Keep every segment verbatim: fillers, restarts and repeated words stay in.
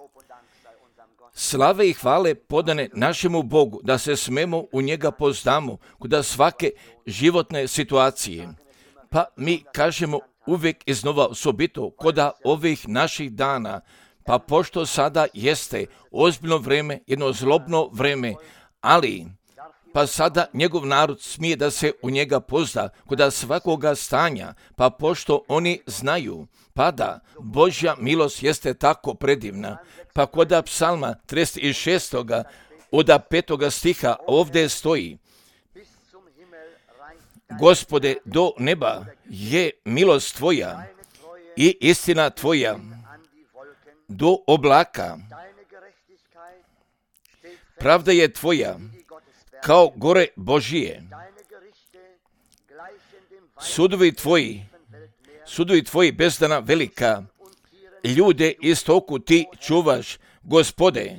Slave i hvale podane našemu Bogu, da se smemo u njega poznamo kod svake životne situacije. Pa mi kažemo uvijek iznova osobito kod ovih naših dana, pa pošto sada jeste ozbiljno vreme, jedno zlobno vreme, ali pa sada njegov narod smije da se u njega pozna kod svakoga stanja, pa pošto oni znaju, pa da Božja milost jeste tako predivna, pa kod psalma trideset šest. od petoga stiha ovdje stoji: Gospode, do neba je milost tvoja i istina tvoja do oblaka. Pravda je tvoja kao gore Božije. Sudovi tvoji, sudovi tvoji bezdana velika, ljude istoku ti čuvaš, Gospode.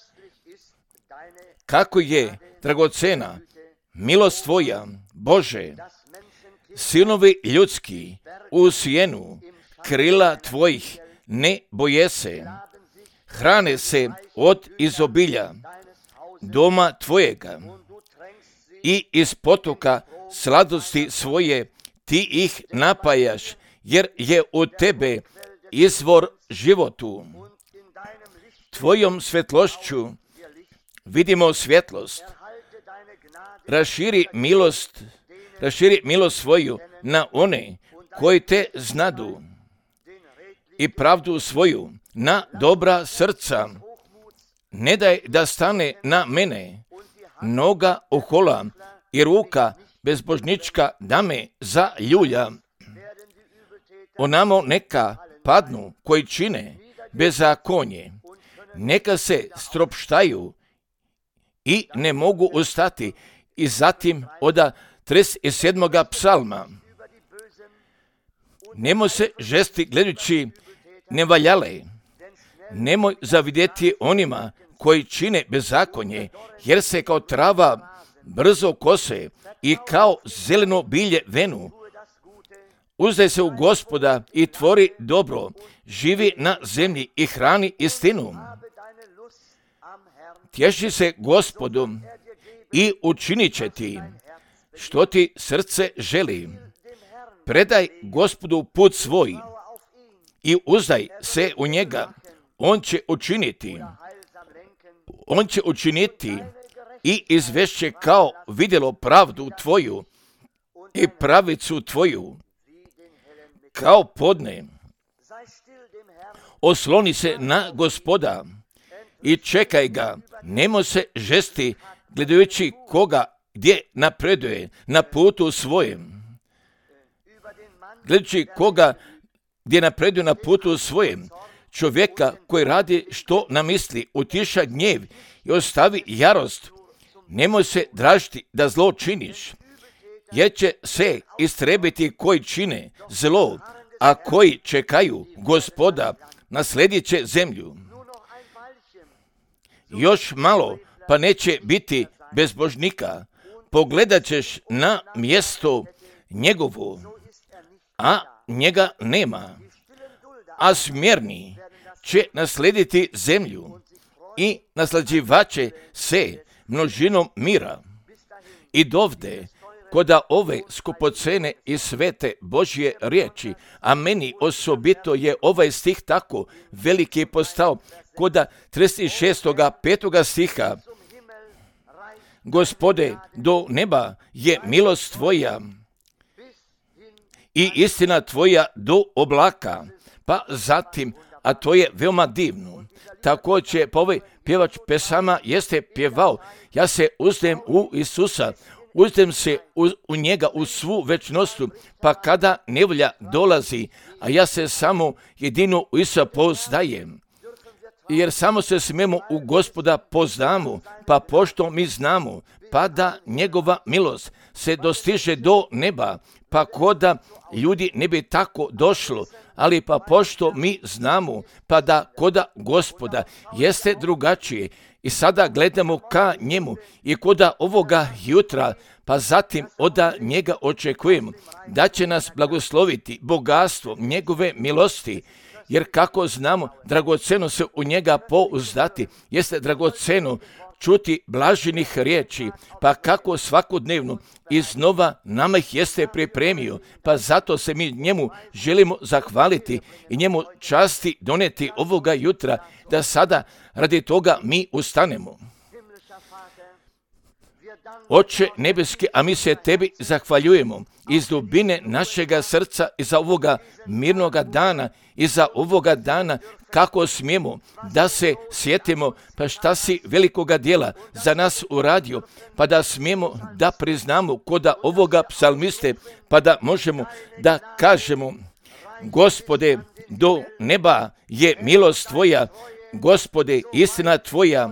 Kako je dragocena milost tvoja, Bože, sinovi ljudski u sjenu krila tvojih ne boje se, hrane se od izobilja doma tvojega i iz potoka sladosti svoje ti ih napajaš, jer je u tebe izvor životu. Tvojom svjetlošću vidimo svjetlost. Raširi milost, raširi milost svoju na one koji te znadu i pravdu svoju na dobra srca. Ne daj da stane na mene noga ohola i ruka bezbožnička da me zaljulja. Onamo neka padnu koji čine bezakonje, neka se stropštaju i ne mogu ustati. I zatim od trideset sedmog psalma: Nemoj se žesti gledajući nevaljale, nemoj zavidjeti onima koji čine bezakonje, jer se kao trava brzo kose i kao zeleno bilje venu. Uzdaj se u Gospoda i tvori dobro, živi na zemlji i hrani istinu. Tješi se Gospodu i učinit će ti što ti srce želi. Predaj Gospodu put svoj i uzdaj se u njega. On će učiniti, on će učiniti i izvešće kao vidjelo pravdu tvoju i pravicu tvoju kao podne. Osloni se na Gospoda i čekaj ga, nemoj se žesti gledajući koga gdje napreduje na putu svojem. Gledajući koga gdje napreduje na putu svojem, čovjeka koji radi što namisli, utiša gnjev i ostavi jarost. Nemoj se dražiti da zlo činiš, jer će se istrebiti koji čine zlo, a koji čekaju Gospoda nasledit će zemlju. Još malo pa neće biti bezbožnika, pogledat ćeš na mjesto njegovo, a njega nema. A smjerni će naslediti zemlju i naslađivaće se množinom mira. I dovde, koda ove skupocene i svete Božje riječi, a meni osobito je ovaj stih tako veliki postao, koda trideset šest. petoga stiha: Gospode, do neba je milost tvoja i istina tvoja do oblaka. Pa zatim, a to je veoma divno, također pa ovaj pjevač pesama jeste pjevao: ja se uzdajem u Isusa, uzdajem se u, u njega u svu večnostu, pa kada nevolja dolazi, a ja se samo jedino u Isusa poznajem. Jer samo se smemo u Gospoda poznamo, pa pošto mi znamo, pa da njegova milost se dostiže do neba, pa koda ljudi ne bi tako došlo, ali pa pošto mi znamo, pa da koda Gospoda jeste drugačije. I sada gledamo ka njemu i koda ovoga jutra, pa zatim od njega očekujemo da će nas blagosloviti bogatstvo njegove milosti jer kako znamo, dragoceno se u njega pouzdati, jeste dragoceno čuti blaženih riječi, pa kako svakodnevno iznova nama ih jeste pripremio, pa zato se mi njemu želimo zahvaliti i njemu časti doneti ovoga jutra, da sada radi toga mi ustanemo. Oče nebeski, a mi se tebi zahvaljujemo iz dubine našega srca i za ovoga mirnoga dana i za ovoga dana kako smijemo da se sjetimo pa šta si velikoga djela za nas uradio, pa da smijemo da priznamo koda ovoga psalmiste, pa da možemo da kažemo: Gospode, do neba je milost tvoja, Gospode, istina tvoja,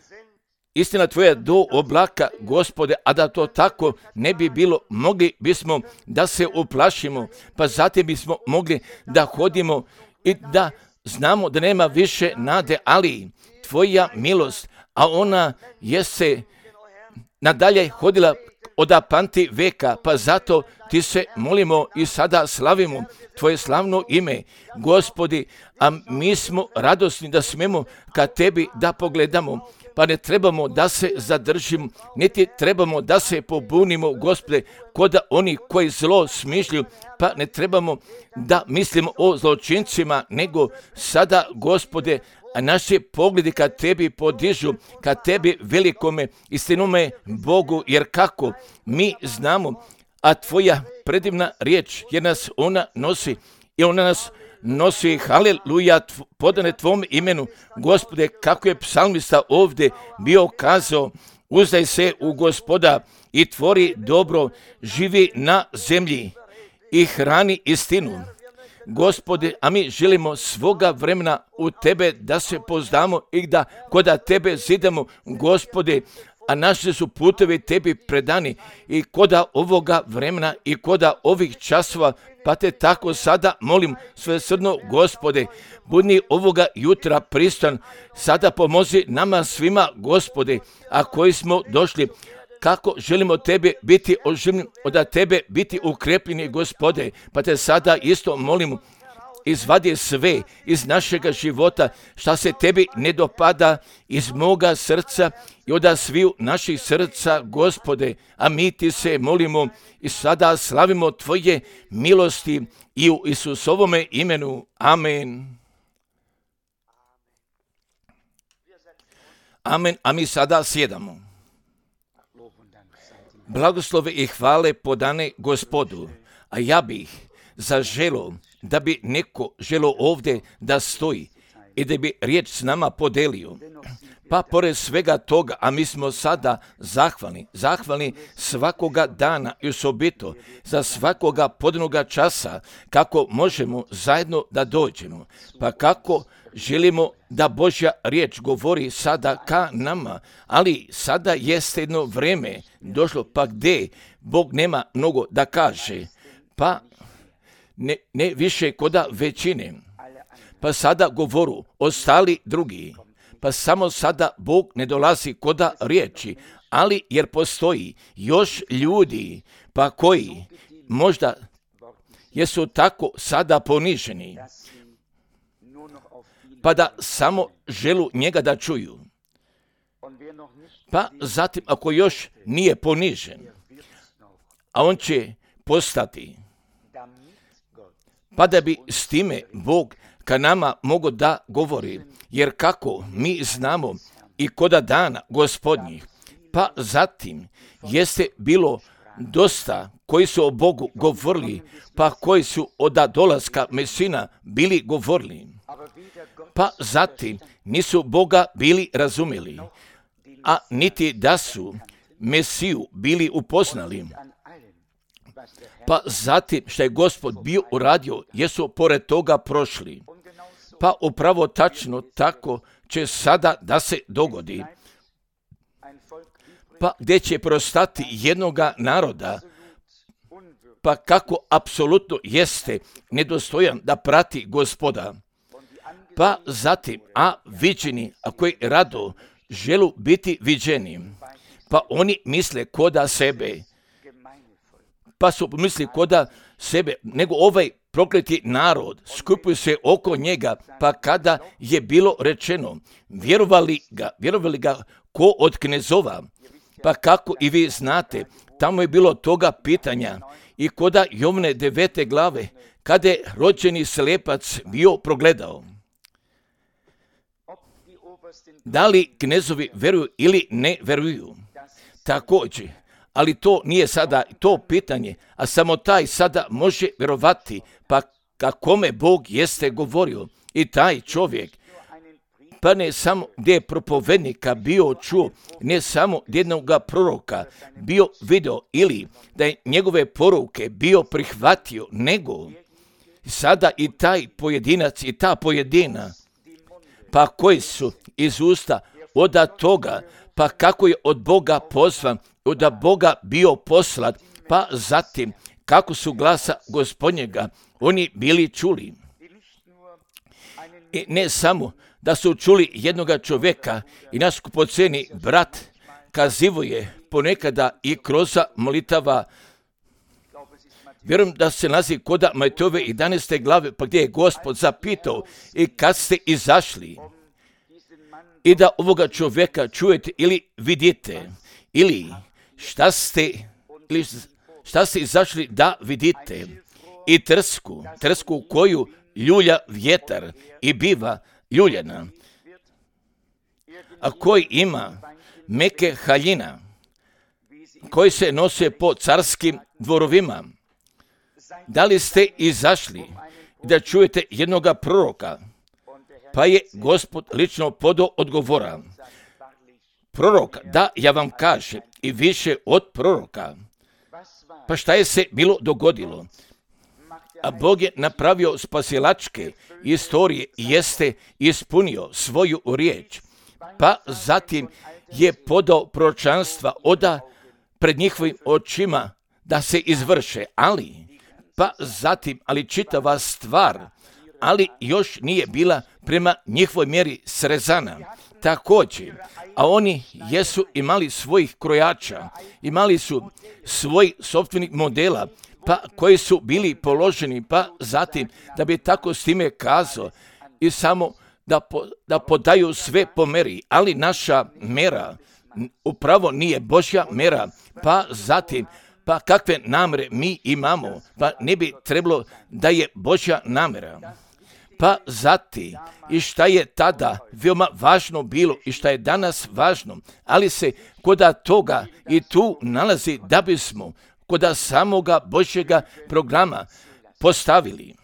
istina tvoja do oblaka, Gospode, a da to tako ne bi bilo, mogli bismo da se uplašimo, pa zatim bismo mogli da hodimo i da znamo da nema više nade, ali tvoja milost, a ona je se nadalje hodila od pamti veka, pa zato ti se molimo i sada slavimo tvoje slavno ime, Gospodi, a mi smo radosni da smemo ka tebi da pogledamo, pa ne trebamo da se zadržimo, niti trebamo da se pobunimo, Gospode, koda oni koji zlo smišljuju, pa ne trebamo da mislimo o zločincima, nego sada, Gospode, a naši pogledi ka tebi podižu, ka tebi velikome istinome Bogu, jer kako mi znamo, a tvoja predivna riječ, jer nas ona nosi i ona nas nosi, haleluja, podane tvom imenu, Gospode, kako je psalmista ovdje bio kazao: uzdaj se u Gospoda i tvori dobro, živi na zemlji i hrani istinu. Gospode, a mi želimo svoga vremena u tebe da se poznamo i da koda tebe zidemo, Gospode, a naši su putevi tebi predani i koda ovoga vremena i koda ovih časova, pa te tako sada molim svesrdno, Gospode, budi ovoga jutra pristan, sada pomozi nama svima, Gospode, a koji smo došli, kako želimo tebe biti oživljeni, od tebe biti ukrepljeni, Gospode, pa te sada isto molimo, izvadi sve iz našega života šta se tebi ne dopada iz moga srca i od sviju naših srca, Gospode, a mi ti se molimo i sada slavimo tvoje milosti i u Isusovome imenu. Amen. Amen, a mi sada sjedamo. Blagoslove i hvale podane Gospodu, a ja bih zaželo da bi neko želo ovdje da stoji i da bi riječ s nama podelio. Pa pored svega toga, a mi smo sada zahvalni, zahvalni svakoga dana i osobito za svakoga podnoga časa kako možemo zajedno da dođemo, pa kako želimo da Božja riječ govori sada ka nama, ali sada jeste jedno vreme došlo pa gdje Bog nema mnogo da kaže, pa ne, ne više koda većine, pa sada govoru ostali drugi, pa samo sada Bog ne dolazi koda riječi, ali jer postoji još ljudi pa koji možda jesu tako sada poniženi, pa da samo želu njega da čuju. Pa zatim ako još nije ponižen, a on će postati, pa da bi s time Bog ka nama mogo da govori, jer kako mi znamo i koda dana Gospodnjih, pa zatim jeste bilo dosta koji su o Bogu govorili, pa koji su od dolaska Mesina bili govorili, pa zatim nisu Boga bili razumjeli, a niti da su Mesiju bili upoznali. Pa zatim što je Gospod bio uradio, jesu pored toga prošli. Pa upravo tačno tako će sada da se dogodi. Pa gdje će prostati jednoga naroda, pa kako apsolutno jeste nedostojan da prati Gospoda. Pa zatim, a viđeni, a koji rado želu biti viđeni, pa oni misle koda sebe, pa su misli koda sebe, nego ovaj prokleti narod skupio se oko njega, pa kada je bilo rečeno, vjerovali ga, vjerovali ga ko od knezova, pa kako i vi znate, tamo je bilo toga pitanja i koda Jovne devete glave, kada je rođeni slepac bio progledao. Da li knezovi veruju ili ne veruju? Također, ali to nije sada to pitanje, a samo taj sada može vjerovati, pa kakome Bog jeste govorio. I taj čovjek, pa ne samo gdje je propovednika bio čuo, ne samo jednog proroka bio video ili da je njegove poruke bio prihvatio, nego sada i taj pojedinac i ta pojedina, pa koji su iz usta od toga, pa kako je od Boga pozvan, od Boga bio poslat, pa zatim kako su glasa Gospodnjega oni bili čuli. I ne samo da su čuli jednoga čovjeka i naš skupoceni brat kazivuje ponekada i kroz molitava. Vjerujem da se nalazi kod Matejove jedanaeste glave, pa gdje je Gospod zapitao i kad ste izašli i da ovoga čovjeka čujete ili vidite, ili šta ste, ili šta ste izašli da vidite, i trsku, trsku koju ljulja vjetar i biva ljuljena, a koji ima meke haljina, koji se nose po carskim dvorovima. Da li ste izašli da čujete jednoga proroka? Pa je Gospod lično podao odgovora. Proroka, da, ja vam kažem, i više od proroka. Pa šta je se bilo dogodilo? A Bog je napravio spasilačke istorije i jeste ispunio svoju riječ. Pa zatim je podao proročanstva oda pred njihovim očima da se izvrše, ali pa zatim, ali čitava stvar, ali još nije bila prema njihovoj mjeri srezana. Također, a oni jesu imali svojih krojača, imali su svoj sopstvenih modela, pa koji su bili položeni, pa zatim da bi tako s time kazao i samo da, po, da podaju sve po meri, ali naša mera upravo nije Božja mera, pa zatim pa kakve namere mi imamo, pa ne bi trebalo da je Božja namera. Pa zatim, i šta je tada veoma važno bilo i šta je danas važno, ali se koda toga i tu nalazi da bismo koda samoga Božjega programa postavili.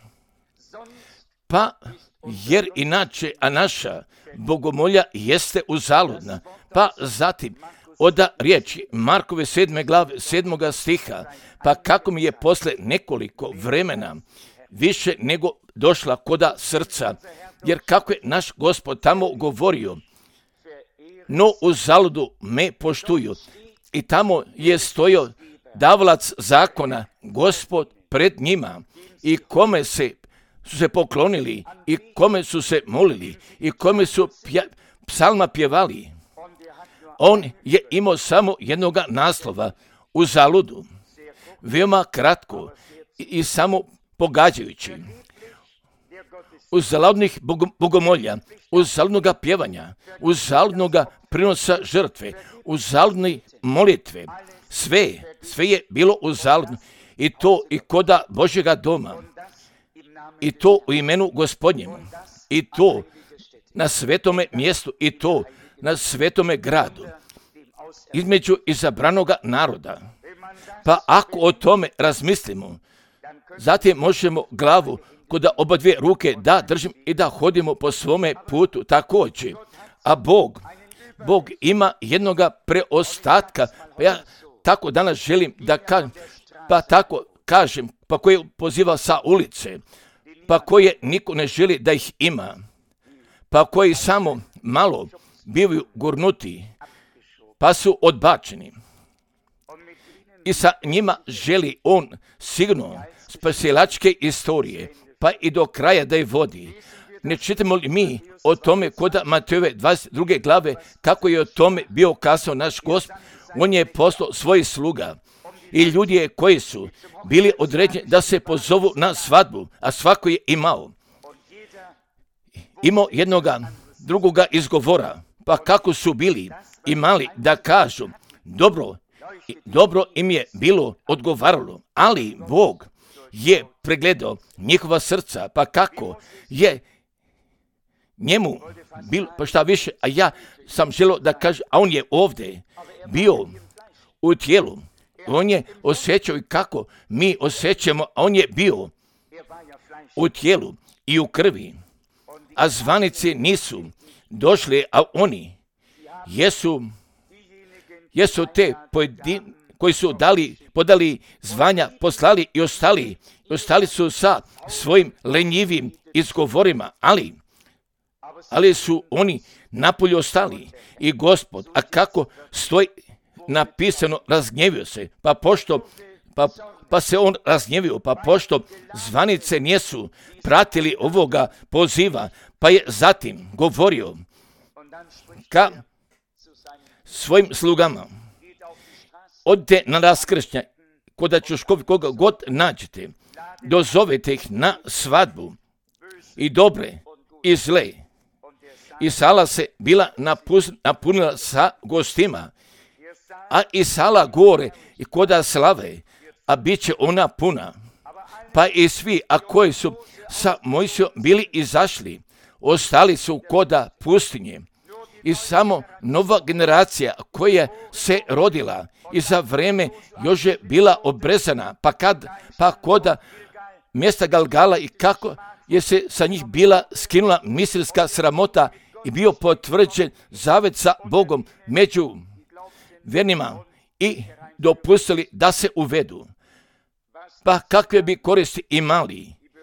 Pa jer inače, a naša bogomolja jeste uzaludna, pa zatim od riječi Markove sedme glave sedmoga stiha, pa kako mi je posle nekoliko vremena više nego došla koda srca, jer kako je naš Gospod tamo govorio, no uzaludu me poštuju. I tamo je stojio davalac zakona, Gospod pred njima, i kome se su se poklonili, i kome su se molili, i kome su pja, psalma pjevali. On je imao samo jednoga naslova, uzaludu, veoma kratko i, i samo pogađajući. Uzaludnih bogomolja, uzaludnoga pjevanja, uzaludnoga prinosa žrtve, uzaludne molitve, sve, sve je bilo uzaludno, i to i koda Božjega doma, i to u imenu Gospodnjemu, i to na svetome mjestu, i to na svetome gradu, između izabranoga naroda. Pa ako o tome razmislimo, zatim možemo glavu kod oba dvije ruke da držimo i da hodimo po svome putu također. A Bog, Bog ima jednoga preostatka, pa ja tako danas želim da kažem, pa tako kažem, pa koji poziva sa ulice, pa koje niko ne želi da ih ima, pa koji samo malo bivaju gurnuti, pa su odbačeni. I sa njima želi on sigurno spasilačke istorije, pa i do kraja da je vodi. Ne čitamo li mi o tome kod Matejove dvadeset druge glave, kako je o tome bio kazao naš Gospod? On je poslao svojih sluga i ljudi koji su bili određeni da se pozovu na svadbu, a svako je imao. Imao jednoga drugoga izgovora, pa kako su bili imali da kažu, dobro, dobro im je bilo odgovaralo, ali Bog je pregledao njihova srca, pa kako je njemu bilo, pa šta više, a ja sam želio da kažem, a on je ovdje bio u tijelu, on je osjećao i kako mi osjećamo, a on je bio u tijelu i u krvi, a zvanici nisu došli, a oni jesu, jesu te pojedin, koji su dali, podali zvanja, poslali i ostali, ostali su sa svojim lenjivim izgovorima, ali, ali su oni napolju ostali i Gospod, a kako stoji napisano, razgnjevio se, pa pošto, pa, pa se on razgnjevio, pa pošto zvanice nisu pratili ovoga poziva, pa je zatim govorio ka svojim slugama, odite na raskršnja, koda čuškovi, koga god nađete, dozovete ih na svadbu, i dobre i zle. I sala se bila napunila sa gostima, a i sala gore i koda slave, a bit će ona puna. Pa i svi, a koji su sa Mojsijom bili izašli, ostali su koda pustinje. I samo nova generacija koja se rodila i za vreme još je bila obrezana, pa kad, pa koda mjesta Galgala i kako je se sa njih bila skinula misilska sramota i bio potvrđen zavet sa Bogom među vernima i dopustili da se uvedu. Pa kakve bi koristi imali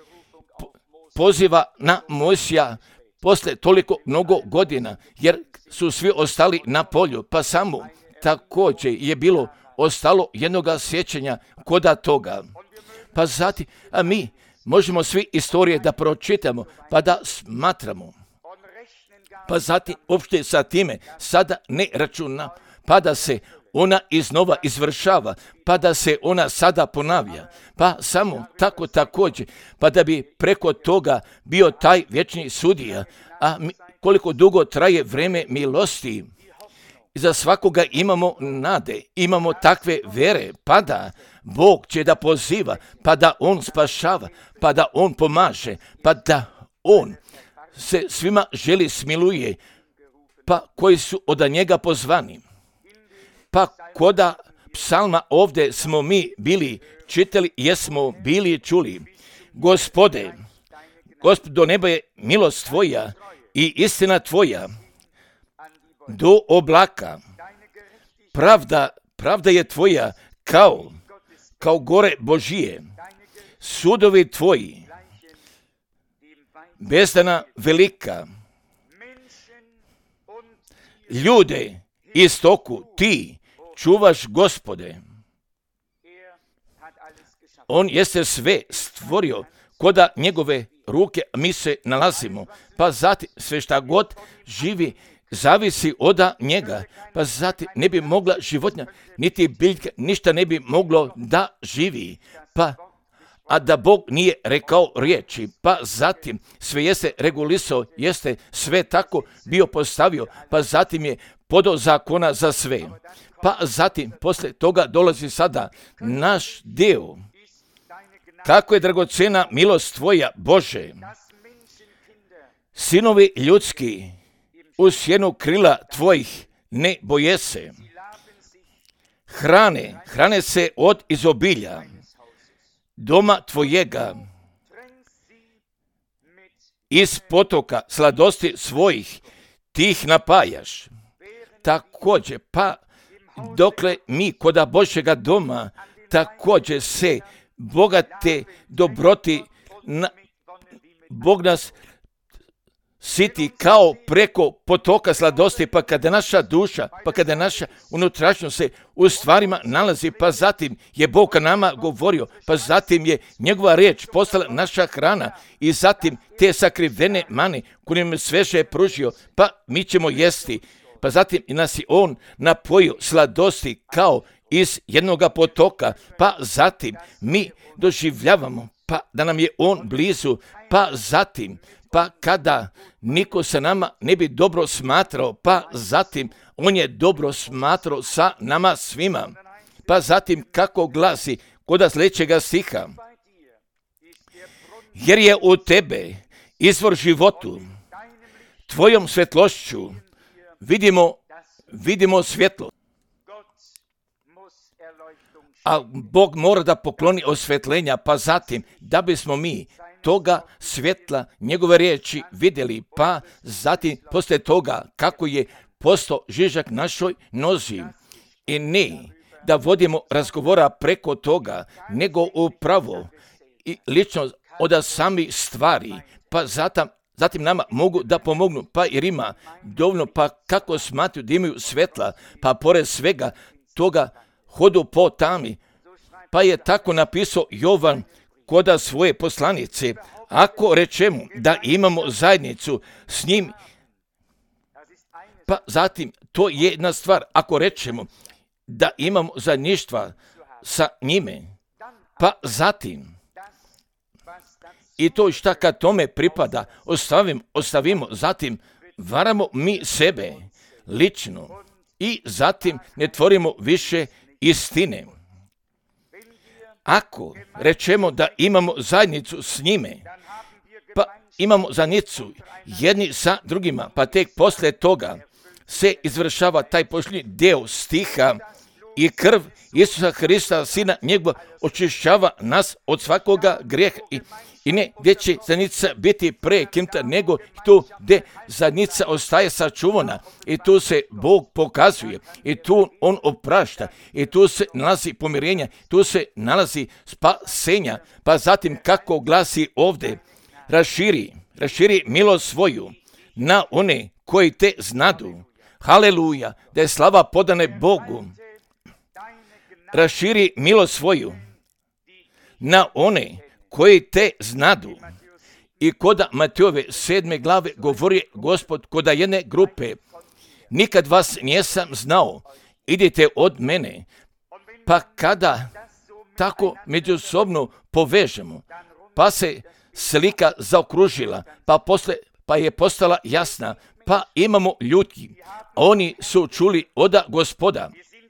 poziva na Mojsija posle toliko mnogo godina, jer su svi ostali na polju, pa samo također je bilo ostalo jednoga sjećanja koda toga. Pa zatim, a mi možemo svi istorije da pročitamo, pa da smatramo. Pa zatim, uopšte sa time, sada ne računa, pa da se ona iznova izvršava, pa da se ona sada ponavlja, pa samo tako također, pa da bi preko toga bio taj vječni sudija, a mi, koliko dugo traje vreme milosti, za svakoga imamo nade, imamo takve vere, pa da Bog će da poziva, pa da On spašava, pa da On pomaže, pa da On se svima želi smiluje, pa koji su od njega pozvani. Pa koda psalma ovdje smo mi bili čitali, jesmo bili čuli. Gospode, Gospod, do neba je milost Tvoja i istina Tvoja do oblaka. Pravda, pravda je Tvoja kao, kao gore Božije. Sudovi Tvoji, bezdana velika. Ljude i stoku Ti čuvaš, Gospode. On jeste sve stvorio, koda njegove ruke mi se nalazimo, pa zatim sve šta god živi zavisi od njega, pa zatim ne bi mogla životinja, niti biljka, ništa ne bi moglo da živi, pa a da Bog nije rekao riječi, pa zatim sve jeste regulisao, jeste sve tako bio postavio, pa zatim je podao zakona za sve. Pa zatim, posle toga dolazi sada naš dio. Kako je dragocena milost Tvoja, Bože. Sinovi ljudski u sjenu krila Tvojih ne boje se. Hrane, hrane se od izobilja doma Tvojega. Iz potoka sladosti svojih Ti ih napajaš. Također, pa dokle mi koda Božjega doma također se bogate dobroti, na, Bog nas siti kao preko potoka sladosti, pa kada naša duša, pa kada naša unutrašnjost se u stvarima nalazi, pa zatim je Bog nama govorio, pa zatim je njegova riječ postala naša hrana i zatim te sakrivene mane koje nam sveže pružio, pa mi ćemo jesti. Pa zatim i nas je On napojio sladosti kao iz jednoga potoka, pa zatim mi doživljavamo pa da nam je on blizu, pa zatim, pa kada niko sa nama ne bi dobro smatrao, pa zatim on je dobro smatrao sa nama svima. Pa zatim kako glasi kod sljedećega stiha, jer je u tebe izvor životu, tvojom svjetlošću vidimo, vidimo svjetlo. A Bog mora da pokloni osvjetljenja, pa zatim da bismo mi toga svjetla, njegove riječi vidjeli, pa zatim poslije toga kako je postao žižak našoj nozi. I ne da vodimo razgovora preko toga, nego upravo i lično od sami stvari, pa zatim, zatim nama mogu da pomognu, pa jer ima dovoljno, pa kako smatruju da imaju svjetla, pa pored svega toga hodu po tami, pa je tako napisao Jovan koda svoje poslanice, ako rečemo da imamo zajednicu s njim, pa zatim to je jedna stvar, ako rečemo da imamo zajedništva sa njime, pa zatim i to šta kad tome pripada, ostavimo, ostavimo, zatim varamo mi sebe lično i zatim ne tvorimo više istine. Ako rečemo da imamo zajednicu s njime, pa imamo zajednicu jedni sa drugima, pa tek poslije toga se izvršava taj posljednji deo stiha i krv Isusa Hrista, Sina njegova, očišćava nas od svakoga grijeha. I, i ne gdje će zajednica biti prekinuta, nego tu gdje zajednica ostaje sačuvana. I tu se Bog pokazuje, i tu on oprašta, i tu se nalazi pomirenja, tu se nalazi spasenja. Pa zatim kako glasi ovdje, raširi, raširi milost svoju na one koji te znadu. Haleluja, da je slava podane Bogu. Raširi milost svoju na one koji te znadu. I koda Matejove sedme glave govori Gospod koda jedne grupe, nikad vas nisam znao, idite od mene. Pa kada tako međusobno povežemo, pa se slika zaokružila, pa, posle, pa je postala jasna, pa imamo ljudi, oni su čuli od Gospoda.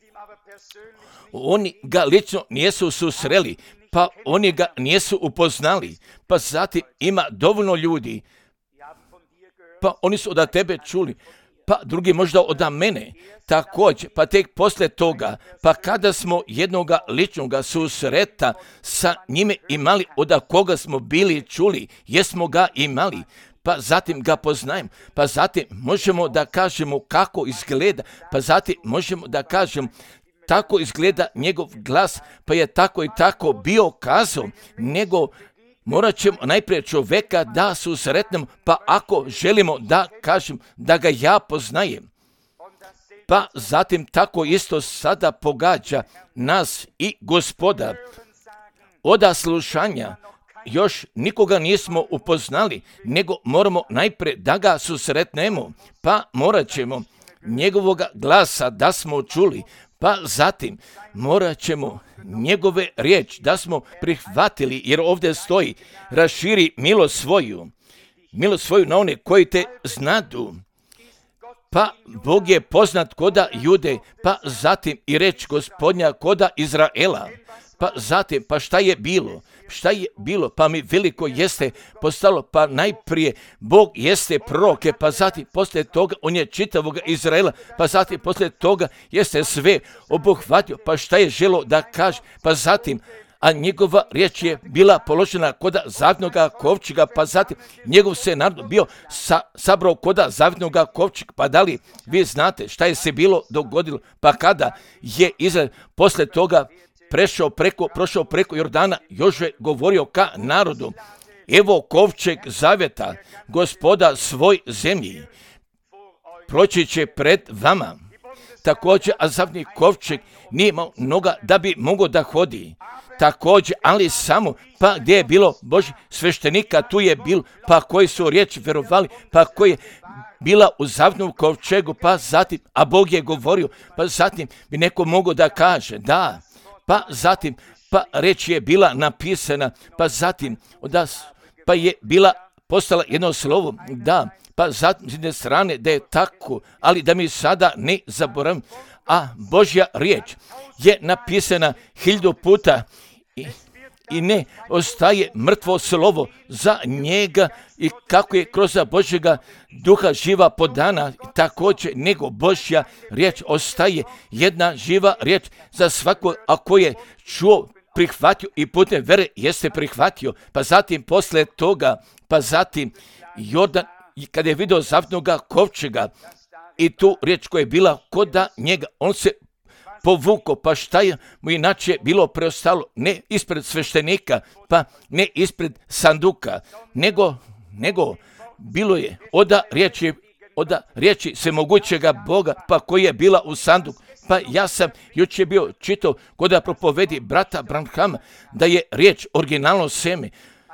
Oni ga lično nisu susreli, pa oni ga nisu upoznali, pa zatim ima dovoljno ljudi, pa oni su od tebe čuli, pa drugi možda od mene, također, pa tek poslije toga, pa kada smo jednoga ličnoga susreta sa njime imali, od koga smo bili čuli, jesmo ga imali, pa zatim ga poznajem, pa zatim možemo da kažemo kako izgleda, pa zatim možemo da kažemo tako izgleda njegov glas, pa je tako i tako bio kazao, nego morat ćemo najprije čovjeka da susretnemo, pa ako želimo da kažem da ga ja poznajem, pa zatim tako isto sada pogađa nas i Gospoda. Oda slušanja još nikoga nismo upoznali, nego moramo najprije da ga susretnemo, pa morat ćemo njegovoga glasa da smo čuli, pa zatim morat ćemo njegove riječi da smo prihvatili, jer ovdje stoji, raširi milost svoju, milost svoju na one koji te znadu. Pa Bog je poznat koda Jude, pa zatim i reč Gospodnja koda Izraela. Pa zatim, pa šta je bilo? Šta je bilo? Pa mi veliko jeste postalo, pa najprije Bog jeste proroke, pa zatim poslije toga on je čitavog Izraela, pa zatim poslije toga jeste sve obuhvatio, pa šta je želo da kaže, pa zatim, a njegova riječ je bila položena koda zavitnoga kovčega, pa zatim njegov se narod bio sa, sabrao koda zavitnoga kovčega, pa da li vi znate šta je se bilo dogodilo, pa kada je Izrael poslije toga prešao preko, prošao preko Jordana, još je govorio ka narodu, evo kovčeg zavjeta, Gospoda svoj zemlji, proći će pred vama. također, a zavni kovčeg nije imao noga da bi mogao da hodi. Također, ali samo, pa gdje je bilo Božih sveštenika, tu je bil, pa koji su riječ vjerovali, pa koji je bila u zavnom kovčegu, pa zatim, a Bog je govorio, pa zatim bi neko mogao da kaže, da, pa zatim, pa reč je bila napisana, pa zatim, da, pa je bila postala jedno slovo, da, pa zatim s jedne strane da je tako, ali da mi sada ne zaboravim, a Božja riječ je napisana hiljadu puta i, i ne ostaje mrtvo slovo za njega i kako je kroz Božjega duha živa podana, također nego Božja riječ ostaje jedna živa riječ za svako, ako je čuo, prihvatio i putem vere jeste prihvatio, pa zatim posle toga, pa zatim Jordan, kada je vidio zavnoga kovčega i tu riječ koja je bila kod da njega, on se povukao, pa šta je mu inače bilo preostalo, ne ispred sveštenika, pa ne ispred sanduka, nego, nego bilo je oda riječi, oda riječi svemogućega Boga, pa koji je bila u sanduku. Pa ja sam jučer bio čitao kod da propovedi brata Branhama da je riječ originalno seme.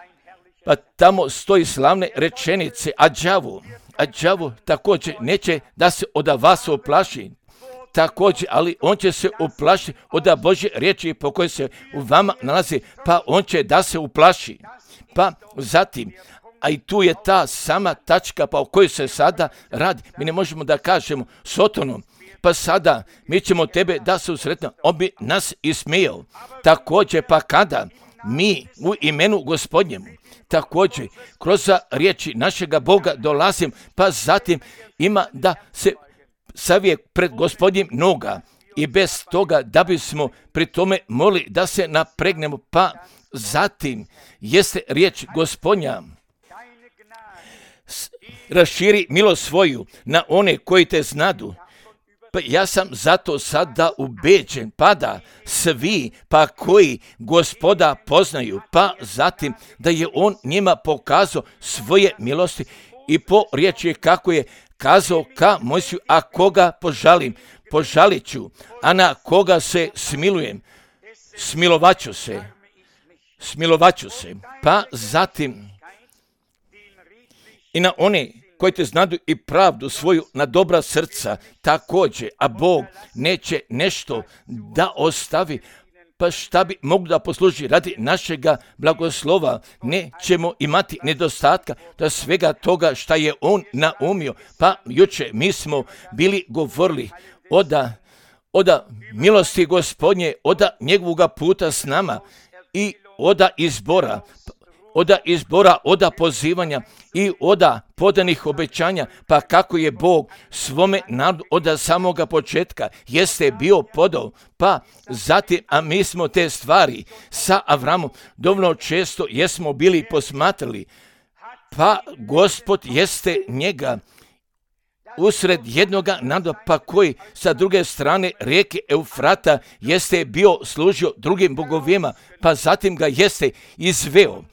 Pa tamo stoji slavne rečenice, a đavo, a đavo također neće da se od vas uplaši. Također, ali on će se uplašiti od Božje riječi po kojoj se u vama nalazi, pa on će da se uplaši. Pa zatim, a i tu je ta sama tačka pa o kojoj se sada radi. Mi ne možemo da kažemo Sotonom, pa sada mi ćemo tebe da se usretno, on bi nas ismijao. Također, pa kada mi u imenu Gospodnjemu, također kroz riječi našega Boga dolazim, pa zatim ima da se savijek pred Gospodnjim noga i bez toga da bismo pri tome molili da se napregnemo, pa zatim jeste riječ Gospodnja. Raširi milost svoju na one koji te znadu. Pa ja sam zato sada ubeđen, pa da svi, pa koji Gospoda poznaju, pa zatim da je on njima pokazao svoje milosti i po riječi kako je kazao ka Mojsiju, a koga požalim, požalit ću, a na koga se smilujem, smilovaću se, smilovaću se, pa zatim i na one koji te znadu i pravdu svoju na dobra srca također, a Bog neće nešto da ostavi, pa šta bi moglo da posluži radi našega blagoslova, nećemo imati nedostatka da svega toga šta je on naumio. Pa juče mi smo bili govorili oda, oda milosti Gospodnje, oda njegovoga puta s nama i oda izbora, oda izbora, oda pozivanja i oda podanih obećanja, pa kako je Bog svome narodu od samoga početka jeste bio podao, pa zatim, a mi smo te stvari sa Avramom dovoljno često jesmo bili posmatrali, pa Gospod jeste njega usred jednoga naroda, pa koji sa druge strane rijeke Eufrata jeste bio služio drugim bogovima, pa zatim ga jeste izveo.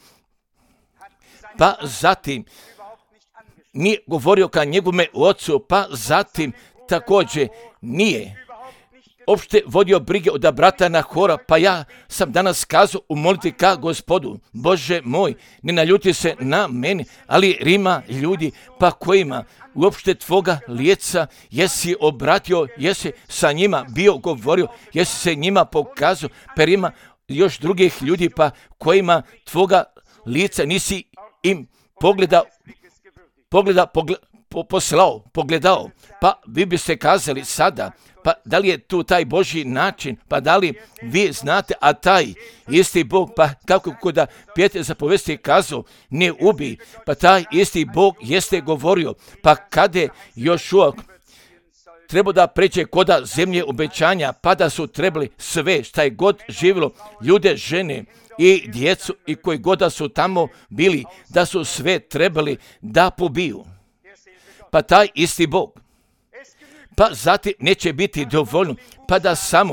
Pa zatim nije govorio ka njegovome ocu, pa zatim također nije opšte vodio brige od brata Nahora, pa ja sam danas kazao u molitvi ka Gospodu, Bože moj, ne naljuti se na meni, ali Rima ljudi, pa kojima uopšte tvoga lijeca jesi obratio, jesi sa njima bio govorio, jesi se njima pokazao, per ima još drugih ljudi, pa kojima tvoga lica nisi im pogleda, pogleda, pogleda, po, poslao, pogledao, pa vi biste kazali sada, pa da li je tu taj Božji način, pa da li vi znate, a taj isti Bog, pa kako kod Pjeter zapovesti kazao, ne ubij, pa taj isti Bog jeste govorio, pa kada je Jošua treba da pređe koda zemlje obećanja, pa da su trebali sve šta je god živjelo, ljude, žene i djecu i koji god da su tamo bili, da su sve trebali da pobiju. Pa taj isti Bog, pa zatim neće biti dovoljno, pa da samo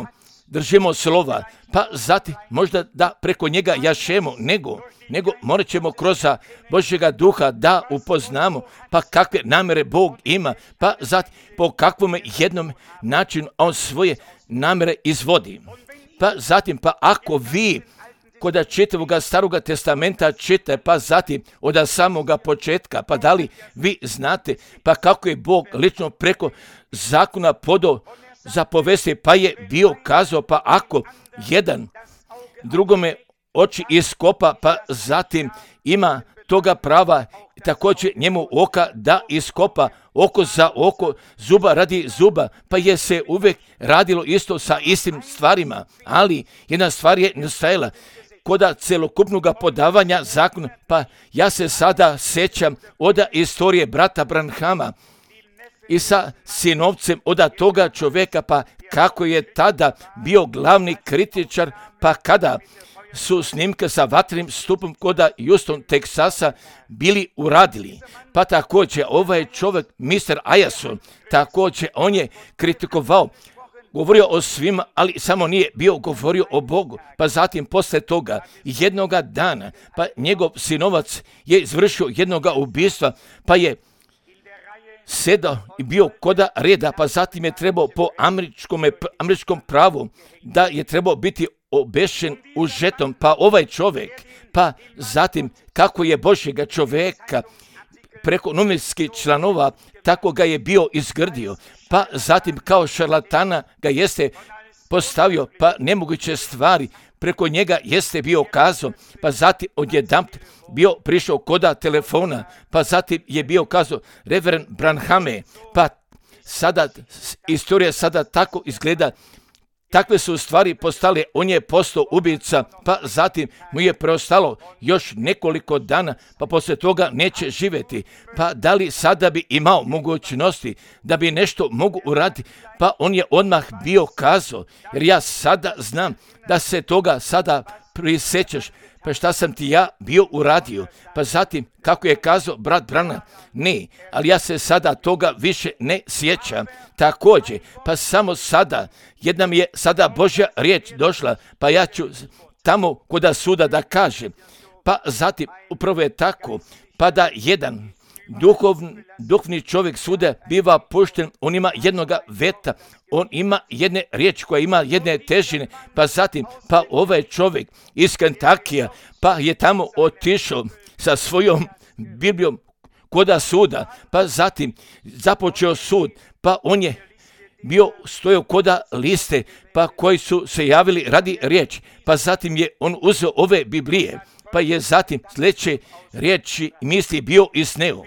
držimo slova, pa zatim možda da preko njega jašemo, nego, nego morat ćemo kroz Božjega duha da upoznamo, pa kakve namjere Bog ima, pa zatim po kakvom jednom načinu on svoje namjere izvodi. Pa zatim, pa ako vi kod čitavoga Staroga testamenta čite, pa zatim od samoga početka, pa da li vi znate, pa kako je Bog lično preko zakona podao zapovesti, pa je bio kazao, pa ako jedan drugome oči iskopa, pa zatim ima toga prava također njemu oka da iskopa, oko za oko, zuba radi zuba, pa je se uvijek radilo isto sa istim stvarima, ali jedna stvar je nestajala koda celokupnog podavanja zakona, pa ja se sada sjećam od istorije brata Branhama i sa sinovcem od toga čovjeka, pa kako je tada bio glavni kritičar, pa kada su snimke sa vatrenim stupom koda Houston, Teksasa bili uradili. Pa također ovaj čovjek, mister Ayason, također on je kritikovao, govorio o svima, ali samo nije bio govorio o Bogu. Pa zatim posle toga jednoga dana, pa njegov sinovac je izvršio jednoga ubistva, pa je sedao i bio koda reda, pa zatim je trebao po američkom pravu da je trebao biti obešen užetom, pa ovaj čovjek, pa zatim kako je Božjega čovjeka preko novinskih članova, tako ga je bio izgrdio, pa zatim kao šarlatana ga jeste postavio, pa nemoguće stvari preko njega jeste bio kazao, pa zatim odjedanput bio prišao koda telefona, pa zatim je bio kazao Reverend Branhame, pa sada istorija sada tako izgleda. Takve su stvari postale, on je postao ubica, pa zatim mu je preostalo još nekoliko dana, pa poslije toga neće živjeti. Pa da li sada bi imao mogućnosti da bi nešto mogu uraditi, pa on je odmah bio kazao, jer ja sada znam da se toga sada prisjećaš, pa šta sam ti ja bio uradio, pa zatim kako je kazao brat Branham, ne, ali ja se sada toga više ne sjećam, također, pa samo sada, jedna mi je sada Božja riječ došla, pa ja ću tamo koda suda da kažem, pa zatim upravo je tako, pa da jedan duhovni, duhovni čovjek suda biva pušten, on ima jednoga veta, on ima jedne riječi koja ima jedne težine, pa zatim, pa ovaj čovjek iz Kentakija, pa je tamo otišao sa svojom Biblijom koda suda, pa zatim započeo sud, pa on je bio stojao koda liste, pa koji su se javili radi riječi, pa zatim je on uzeo ove Biblije, pa je zatim sljedeće riječi misli bio isneo.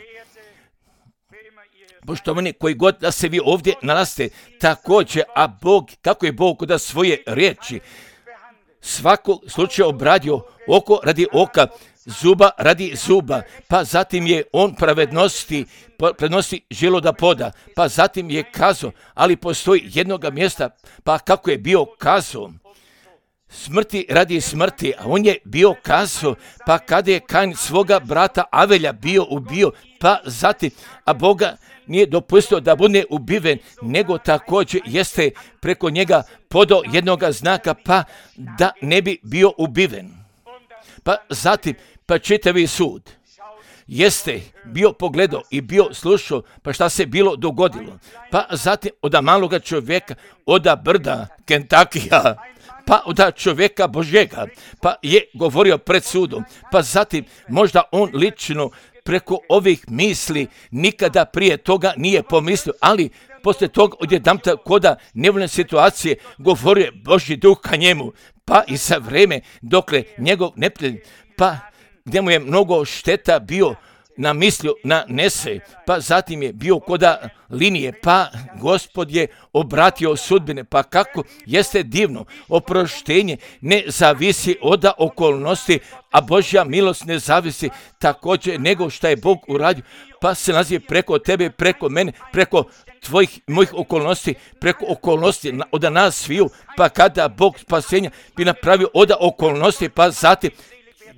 Poštovani, koji god da se vi ovdje nalazite, također, a Bog, kako je Bog da svoje riječi svakog slučaja obradio oko radi oka, zuba radi zuba, pa zatim je on pravednosti, prednosti želo da poda, pa zatim je kazao, ali postoji jednoga mjesta, pa kako je bio kazao, smrti radi smrti, a on je bio kazao, pa kada je Kain svoga brata Avelja bio ubio, pa zatim, a Boga nije dopustio da bude ubiven, nego također jeste preko njega podao jednoga znaka, pa da ne bi bio ubiven. Pa zatim, pa čitavi sud jeste bio pogledao i bio slušao, pa šta se bilo dogodilo. Pa zatim od maloga čovjeka, od brda Kentakija, pa od čovjeka Božjega, pa je govorio pred sudom, pa zatim možda on lično preko ovih misli nikada prije toga nije pomislio, ali poslije toga odjedanput koda nevoljne situacije govorio Božji duh ka njemu, pa i sa vreme dokle njegov neprijatelj, pa gdje mu je mnogo šteta bio namislio na nese, pa zatim je bio koda linije, pa Gospod je obratio sudbine, pa kako jeste divno, oproštenje ne zavisi od okolnosti, a Božja milost ne zavisi također nego što je Bog uradio, pa se nazive preko tebe, preko mene, preko tvojih, mojih okolnosti, preko okolnosti od nas sviju, pa kada Bog spasenja bi napravio od okolnosti, pa zatim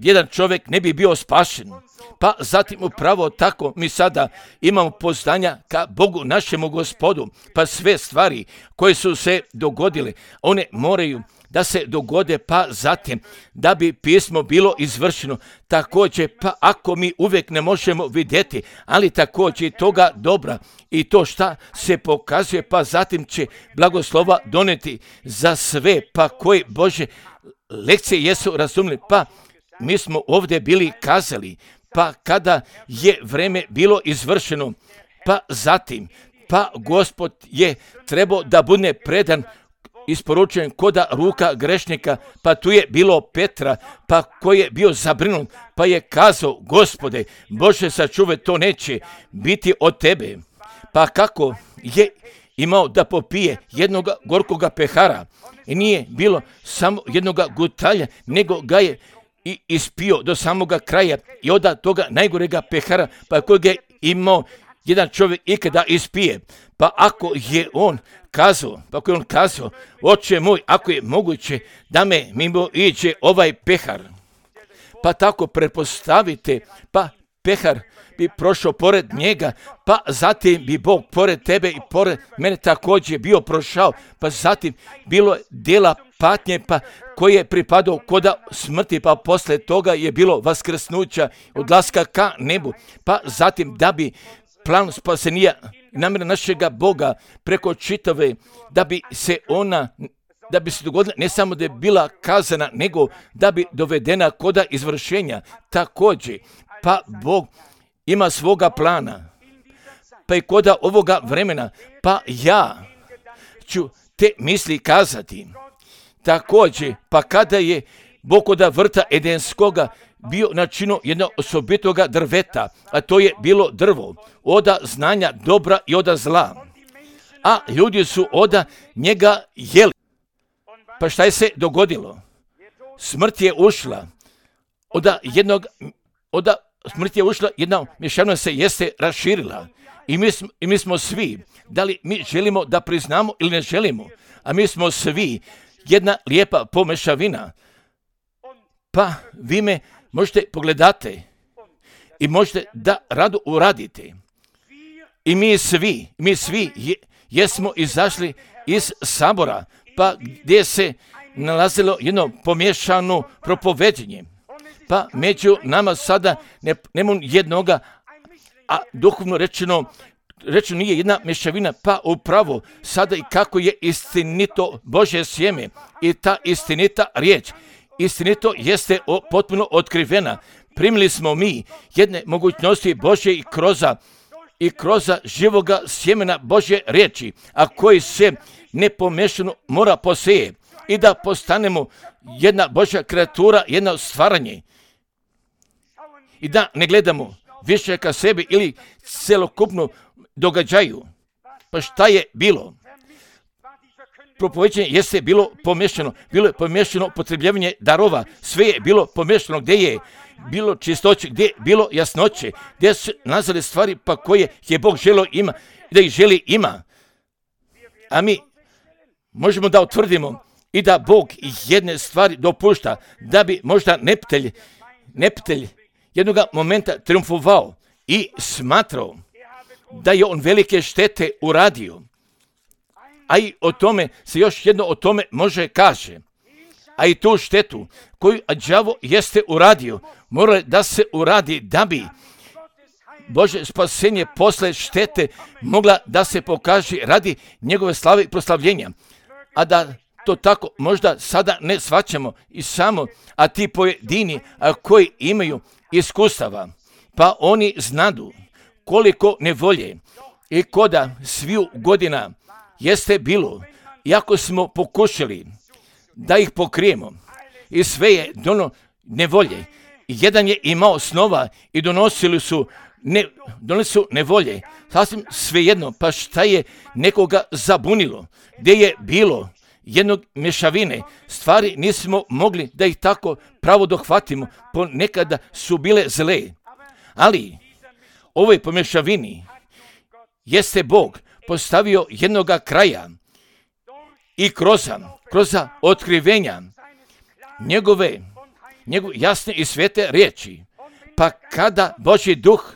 jedan čovjek ne bi bio spašen. Pa zatim upravo tako mi sada imamo poznanja ka Bogu našemu Gospodu, pa sve stvari koje su se dogodile, one moraju da se dogode, pa zatim da bi pismo bilo izvršeno. Također, pa ako mi uvijek ne možemo vidjeti, ali također i toga dobra i to šta se pokazuje, pa zatim će blagoslova doneti za sve, pa koji Bože lekcije jesu razumili. Pa mi smo ovdje bili kazali, pa kada je vreme bilo izvršeno, pa zatim, pa Gospod je trebao da bude predan, isporučen koda ruka grešnika, pa tu je bilo Petra, pa koji je bio zabrinut, pa je kazao, Gospode, Bože sačuvaj, to neće biti od tebe. Pa kako je imao da popije jednog gorkoga pehara i nije bilo samo jednog gutalja, nego ga je i ispio do samoga kraja i od toga najgorega pehara, pa kojeg je imao jedan čovjek ikada ispije. Pa ako je on kazao, pa ako je on kazao, oče moj, ako je moguće da me mimo iđe ovaj pehar, pa tako pretpostavite, pa pehar bi prošao pored njega, pa zatim bi Bog pored tebe i pored mene također bio prošao, pa zatim bilo je djela patnje, pa koji je pripadao koda smrti, pa posle toga je bilo vaskrsnuća, odlaska ka nebu, pa zatim da bi plan spasenija namjera našega Boga preko čitave, da bi se ona, da bi se dogodila ne samo da je bila kazana, nego da bi dovedena koda izvršenja. Također, pa Bog ima svoga plana, pa i koda ovoga vremena, pa ja ću te misli kazati. Također, pa kada je Bog koda vrta Edenskoga bio načinu jednog osobitoga drveta, a to je bilo drvo oda znanja dobra i oda zla, a ljudi su oda njega jeli. Pa šta je se dogodilo? Smrt je ušla, oda jednog, oda smrt je ušla, jedna mješavina se jeste raširila i mi, smo, i mi smo svi, da li mi želimo da priznamo ili ne želimo, a mi smo svi jedna lijepa pomešavina. Pa vi me možete pogledati i možete da rado uradite. I mi svi, mi svi je, jesmo izašli iz sabora, pa gdje se nalazilo jedno pomiješano propoveđenje. Pa među nama sada ne, nema jednoga, a duhovno rečeno, rečeno nije jedna mješavina, pa upravo sada i kako je istinito Božje sjeme i ta istinita riječ. Istinito jeste o, potpuno otkrivena. Primili smo mi jedne mogućnosti Božje i kroza i kroza živoga sjemena Božje riječi, a koji se nepomešano mora poseje i da postanemo jedna Božja kreatura, jedno stvaranje. I da ne gledamo više ka sebi ili celokupno događaju. Pa šta je bilo? Propoveđenje jeste bilo pomešano, bilo je pomešano potrebljavanje darova, sve je bilo pomešano, gdje je bilo čistoće, gdje je bilo jasnoće, gdje su nazvali stvari pa koje je Bog želio ima, da ih želi ima. A mi možemo da utvrdimo i da Bog jedne stvari dopušta, da bi možda neptelj, neptelj jednog momenta triumfovao i smatrao da je on velike štete uradio. A i o tome se još jedno o tome može kaže. A i tu štetu koju đavo jeste uradio, mora da se uradi da bi Bože spasenje posle štete mogla da se pokaže radi njegove slave i proslavljenja. A da to tako možda sada ne shvaćamo i samo, a ti pojedini a koji imaju iskustava, pa oni znadu koliko nevolje i koda sviju godina jeste bilo, iako smo pokušali da ih pokrijemo i sve je dono nevolje. Jedan je imao snova i donosili su, ne, donosili su nevolje, sasvim svejedno, pa šta je nekoga zabunilo, gdje je bilo jednog mješavine, stvari nismo mogli da ih tako pravo dohvatimo, ponekada su bile zle, ali ovoj pomješavini jeste Bog postavio jednoga kraja i kroza, kroza otkrivenja njegove njegove jasne i svete riječi. Pa kada Božji duh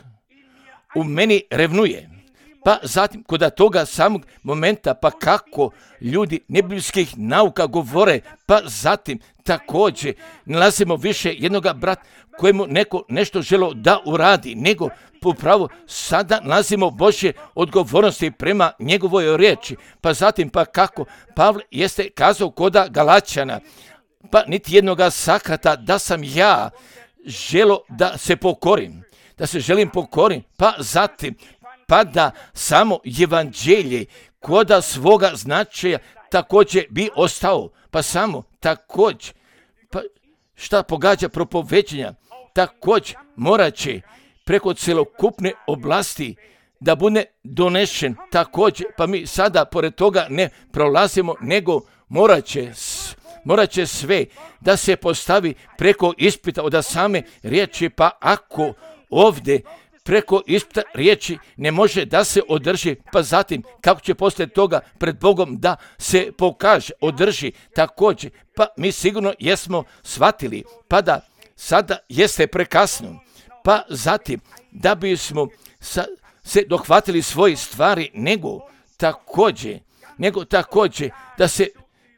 u meni revnuje, pa zatim kod toga samog momenta, pa kako ljudi nebiblijskih nauka govore, pa zatim također nalazimo više jednoga brata kojemu neko nešto želo da uradi, nego upravo sada nalazimo Božje odgovornosti prema njegovoj riječi. Pa zatim pa kako Pavle jeste kazao koda Galačana, pa niti jednoga sakrata da sam ja želo da se pokorim, da se želim pokorim, pa zatim pa da samo evanđelje koda svoga značaja također bi ostao, pa samo također, pa šta pogađa propoveđenja, također morat će preko celokupne oblasti da bude donešen također, pa mi sada pored toga ne prolazimo, nego morat će, morat će sve da se postavi preko ispita od same riječi, pa ako ovdje preko ispita riječi ne može da se održi, pa zatim kako će poslije toga pred Bogom da se pokaže, održi također, pa mi sigurno jesmo shvatili, pa da sada jeste prekasno, pa zatim da bismo sa, se dohvatili svoje stvari, nego također, nego također da se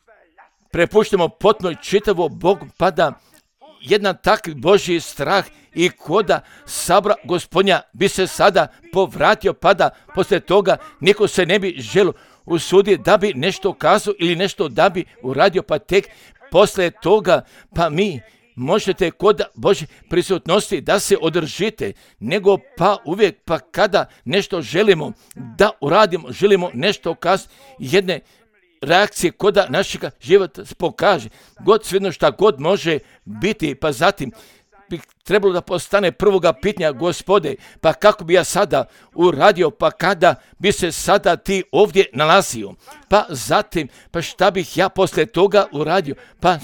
prepuštamo potpuno čitavo Bogu, pa da jedan takvi Božji strah i koda sabora Gospodnja bi se sada povratio, pa da poslije toga niko se ne bi želo usudi da bi nešto kazao ili nešto da bi uradio, pa tek poslije toga pa mi možete kod Božje prisutnosti da se održite, nego pa uvijek pa kada nešto želimo da uradimo, želimo nešto kazati, jedne reakcije koda našega života pokaže, god svejedno šta god može biti, pa zatim bi trebalo da postane prvoga pitanja, Gospode, pa kako bi ja sada uradio, pa kada bi se sada ti ovdje nalazio, pa zatim, pa šta bih ja poslije toga uradio, pa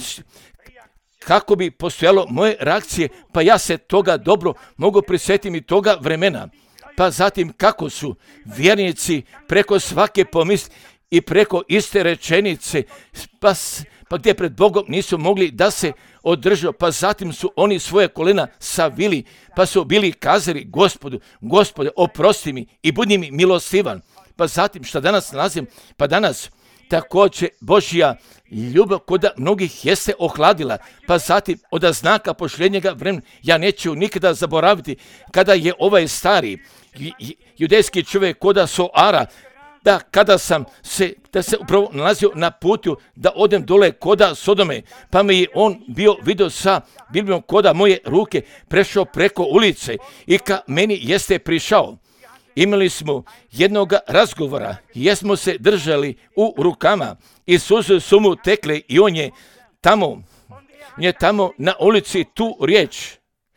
kako bi postojalo moje reakcije, pa ja se toga dobro mogu prisjetiti toga vremena, pa zatim kako su vjernici preko svake pomisli i preko iste rečenice, pa, pa gdje pred Bogom nisu mogli da se održao, pa zatim su oni svoje kolena savili, pa su bili kazali Gospodu, Gospode, oprosti mi i budi mi milostivan. Pa zatim šta danas nalazim, pa danas također Božja ljubav kod mnogih jeste ohladila, pa zatim od znaka pošljednjega vremena ja neću nikada zaboraviti kada je ovaj stari judejski čovjek koda Soara, da kada sam se, da se upravo nalazio na putu da odem dole koda Sodome, pa mi je on bio vidio sa Biblijom koda moje ruke, prešao preko ulice i ka meni jeste prišao. Imali smo jednog razgovora, jesmo se držali u rukama i suze su mu tekle i on je tamo, on je tamo na ulici tu riječ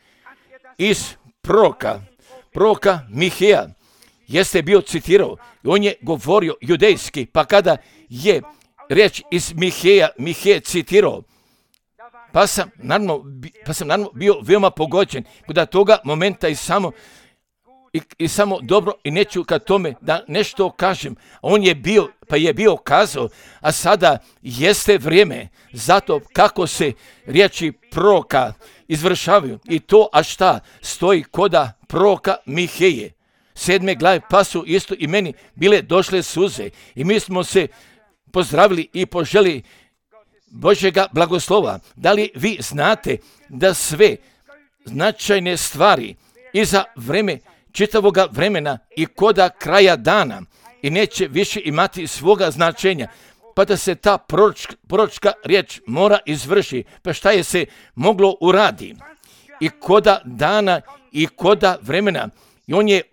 iz proroka, proroka Miheja jeste bio citirao i on je govorio judejski, pa kada je riječ iz Miheja, Miheja citirao, pa sam naravno, pa sam naravno bio veoma pogođen kod toga momenta i samo I, i samo dobro i neću ka tome da nešto kažem. On je bio, pa je bio kazao, a sada jeste vrijeme zato kako se riječi proroka izvršavaju. I to, a šta stoji koda proroka Miheje. Sedme glave, pa su isto i meni bile došle suze. I mi smo se pozdravili i poželi Božjega blagoslova. Da li vi znate da sve značajne stvari iza vreme čitavoga vremena i koda kraja dana i neće više imati svoga značenja, pa da se ta proročka, proročka riječ mora izvrši, pa šta je se moglo uradi i koda dana i koda vremena. I on je,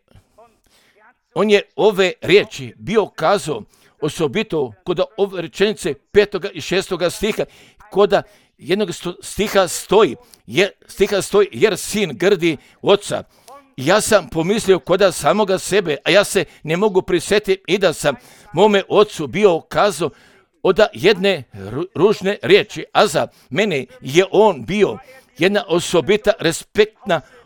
on je ove riječi bio kazao osobito kod ove rečenice petoga i šestoga stiha, koda jednog stiha stoji, jer, stiha stoji jer sin grdi oca. Ja sam pomislio koda samoga sebe, a ja se ne mogu prisjetiti i da sam mome ocu bio kazao od jedne ružne riječi, a za mene je on bio jedna osobita, respektna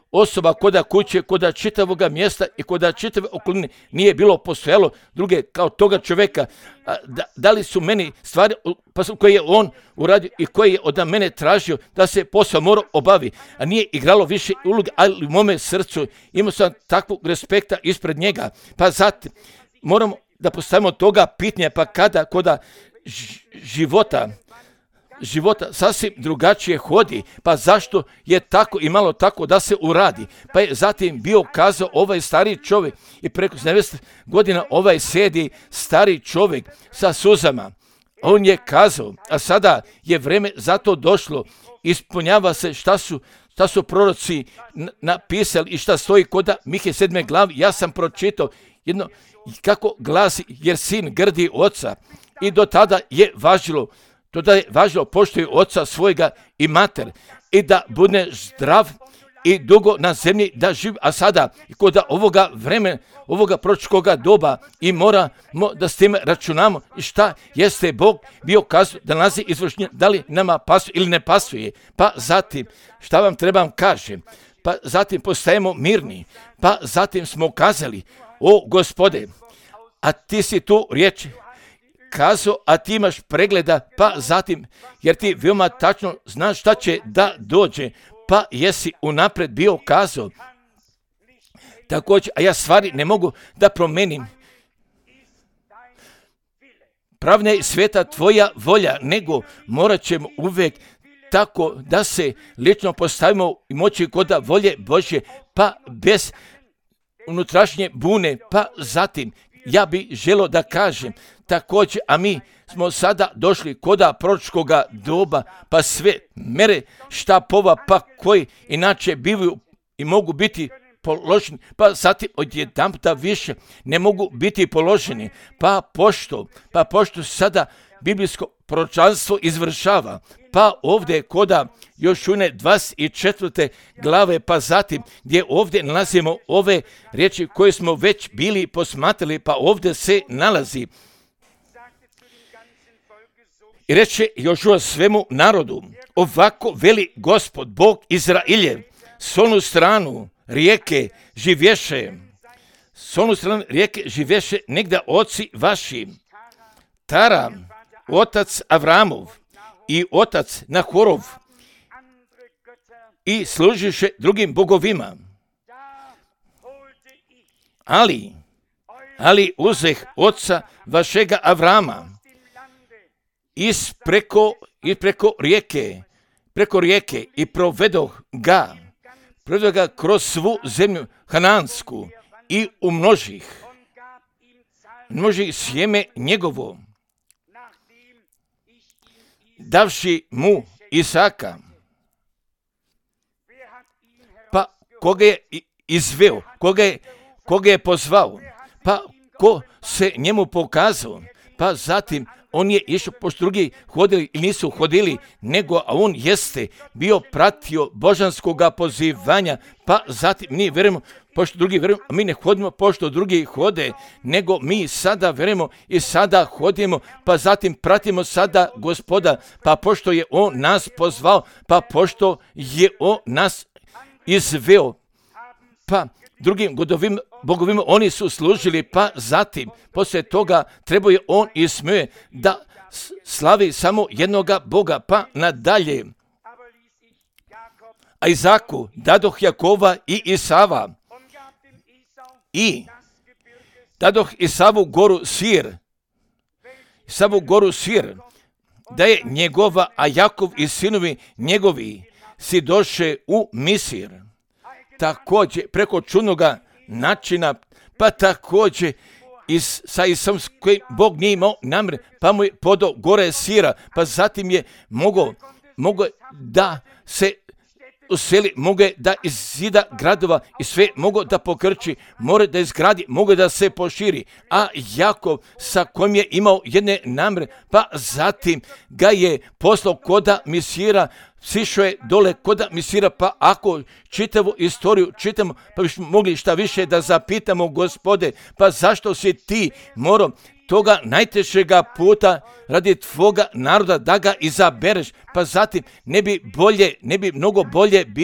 osoba koda kuće, koda čitavoga mjesta i koda čitave okoline nije bilo postojalo druge kao toga čovjeka. Da, da li su meni stvari pa su, koje je on uradio i koje je od mene tražio da se posao mora obavi, a nije igralo više uloge, ali u mome srcu imao sam takvog respekta ispred njega. Pa zatim moramo da postavimo toga pitanja, pa kada koda života života sasvim drugačije hodi, pa zašto je tako i malo tako da se uradi. Pa je zatim bio kazao ovaj stari čovjek i preko sedamdeset godina ovaj sedi stari čovjek sa suzama. On je kazao, a sada je vreme za to došlo, ispunjava se šta su šta su proroci napisali i šta stoji kod Mihe sedme glavi. Ja sam pročitao jedno kako glasi, jer sin grdi oca, i do tada je važilo To da je važno poštuj oca svojega i mater i da bude zdrav i dugo na zemlji da živi, a sada i kod ovoga vremena, ovoga proročkoga doba i moramo da s tim računamo i šta jeste Bog bio kazao da nalazi izvršenje, da li nama pasuje ili ne pasuje. Pa zatim, šta vam trebam kažem, pa zatim postajemo mirni, pa zatim smo kazali, o Gospode, a ti si tu riječi kazao, a ti imaš pregleda, pa zatim, jer ti veoma tačno znaš šta će da dođe, pa jesi unapred bio kazao. Također, a ja stvari ne mogu da promenim. Pravna je sveta tvoja volja, nego morat ćemo uvijek tako da se lično postavimo i moći kod volje Božje, pa bez unutrašnje bune, pa zatim, ja bih želio da kažem, također, a mi smo sada došli koda proročkoga doba, pa sve mere štapova, pa koji inače bivaju i mogu biti položeni, pa zatim odjedanputa više ne mogu biti položeni, pa pošto, pa pošto sada biblijsko proročanstvo izvršava, pa ovdje koda još une dvadeset četvrte glave, pa zatim gdje ovdje nalazimo ove riječi koje smo već bili posmatrali, pa ovdje se nalazi. I reče Jošua svemu narodu, ovako veli Gospod, Bog Izrailjev, s onu stranu rijeke živješe, s onu stranu rijeke živješe negda oci vaši, Tara, otac Avramov i otac Nahorov, i služiše drugim bogovima. Ali, ali uzeh oca vašega Avrama, Is preko, i preko rijeke, preko rijeke i provedoh ga, provedoh ga kroz svu zemlju hanansku i umnožih, umnožih sjeme njegovo, davši mu Isaka. Pa koga je izveo, koga je, koga je pozvao, pa ko se njemu pokazao, pa zatim on je išao, pošto drugi hodili i nisu hodili, nego a on jeste bio pratio božanskoga pozivanja, pa zatim mi verujemo, pošto drugi verujemo, a mi ne hodimo pošto drugi hode, nego mi sada verujemo i sada hodimo, pa zatim pratimo sada Gospoda, pa pošto je on nas pozvao, pa pošto je on nas izveo, pa drugim godovim bogovima oni su služili, pa zatim poslije toga trebao je on i smije da slavi samo jednoga Boga, pa nadalje. A Izaku dadoh Jakova i Isava i dadoh Isavu goru Sir, Isavu goru Sir, da je njegova, a Jakov i sinovi njegovi si doše u Misir. Također preko čudnoga načina, pa također is, sa Isom koji Bog nije imao namjer, pa mu je podao gore Sira, pa zatim je mogao, mogao da se useli, mogao da izzida gradova i sve mogao da pokrči, more da izgradi, mogao da se poširi, a Jakov sa kojim je imao jedne namjere, pa zatim ga je poslao koda Misira, sišao je dole koda Misira, pa ako čitavu istoriju čitamo, pa bismo mogli šta više da zapitamo, Gospode, pa zašto si ti morao toga najtežega puta radi tvoga naroda da ga izabereš, pa zatim ne bi bolje, ne bi mnogo bolje bilo,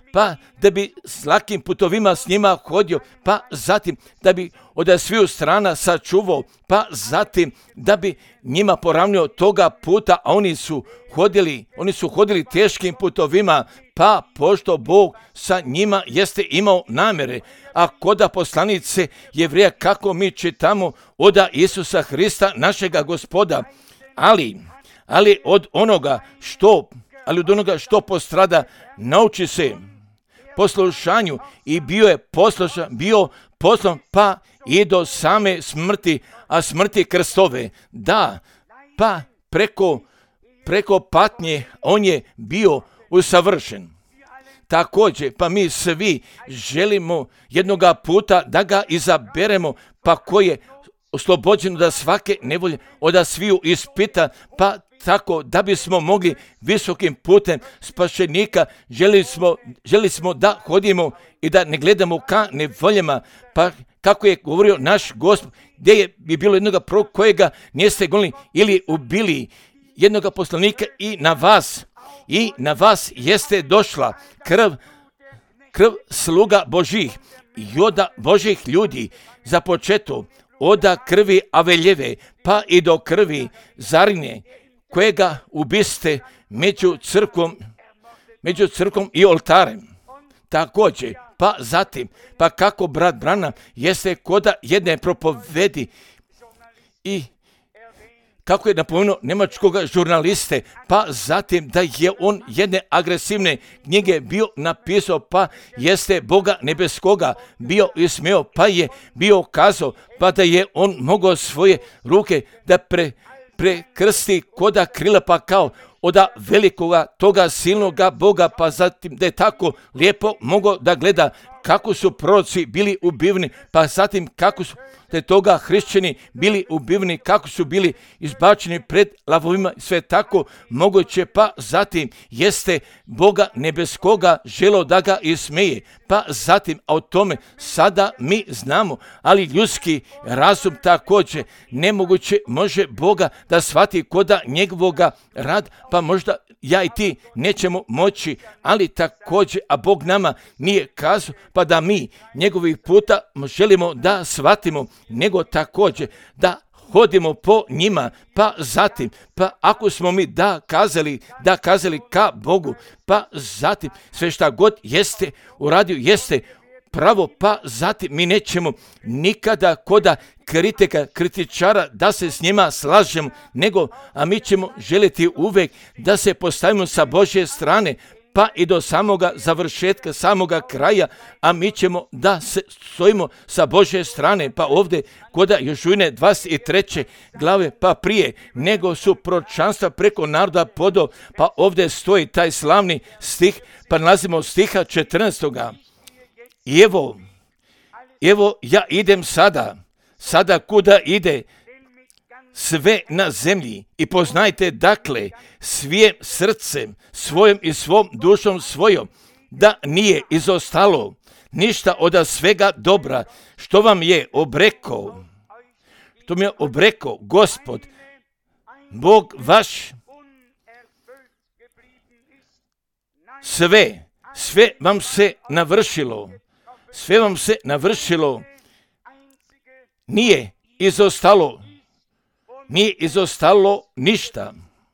pa da bi s lakim putovima s njima hodio, pa zatim da bi od sviju strana sačuvao, pa zatim da bi njima poravnio toga puta, a oni su hodili, oni su hodili teškim putovima, pa pošto Bog sa njima jeste imao namere. A koda poslanice Jevreja, kako mi čitamo od Isusa Hrista, našega Gospoda, ali, ali od onoga što, ali od onoga što postrada, nauči se poslušanju i bio je poslušan, bio poslan pa i do same smrti, a smrti krstove. Da, pa preko, preko patnje on je bio usavršen. Također, pa mi svi želimo jednoga puta da ga izaberemo, pa ko je oslobođen da svake nevolje, od sviju ispita, pa tako da bismo mogli visokim putem spašenika, želi smo, želi smo da hodimo i da ne gledamo ka nevoljama, pa kako je govorio naš Gospod, gdje je bi bilo jednoga prorok kojega niste gonili ili ubili, jednoga poslanika i na vas, i na vas jeste došla krv, krv sluga Božih i od Božih ljudi, za početo od krvi Aveljeve, pa i do krvi Zarine, kojega ubiste među crkvom, među crkvom i oltarem. Također, pa zatim, pa kako brat Branham jeste koda jedne propovedi i kako je napomenuo njemačkog žurnaliste, pa zatim da je on jedne agresivne knjige bio napisao, pa jeste Boga nebeskoga bio ismeo, pa je bio kazao, pa da je on mogao svoje ruke da pre, prekrsti koda krila, pa kao od velikoga toga silnoga Boga, pa zatim da je tako lijepo mogao da gleda kako su proroci bili ubivni, pa zatim kako su te toga hrišćani bili ubivni, kako su bili izbačeni pred lavovima, sve tako moguće, pa zatim jeste Boga nebeskoga želo da ga ismeje, pa zatim, a o tome sada mi znamo, ali ljudski razum također nemoguće može Boga da shvati koda njegovoga rad, pa možda ja i ti nećemo moći, ali također, a Bog nama nije kazao, pa da mi njegovih puta želimo da shvatimo, nego također da hodimo po njima, pa zatim, pa ako smo mi da kazali, da kazali ka Bogu, pa zatim sve šta god jeste uradio, jeste pravo, pa zatim mi nećemo nikada koda kritika, kritičara da se s njima slažemo, nego, a mi ćemo želiti uvek da se postavimo sa Božje strane, pa i do samoga završetka, samoga kraja, a mi ćemo da se stojimo sa Božje strane, pa ovdje koda Jošujine dvadeset treće glave, pa prije nego su proročanstva preko naroda podo, pa ovdje stoji taj slavni stih, pa nalazimo stiha četrnaestoga. I evo, evo ja idem sada, sada kuda ide sve na zemlji i poznajte dakle svijim srcem svojom i svom dušom svojom da nije izostalo ništa od svega dobra što vam je obrekao, što mi je obrekao Gospod, Bog vaš, sve, sve vam se navršilo, sve vam se navršilo, nije izostalo, nije izostalo ništa.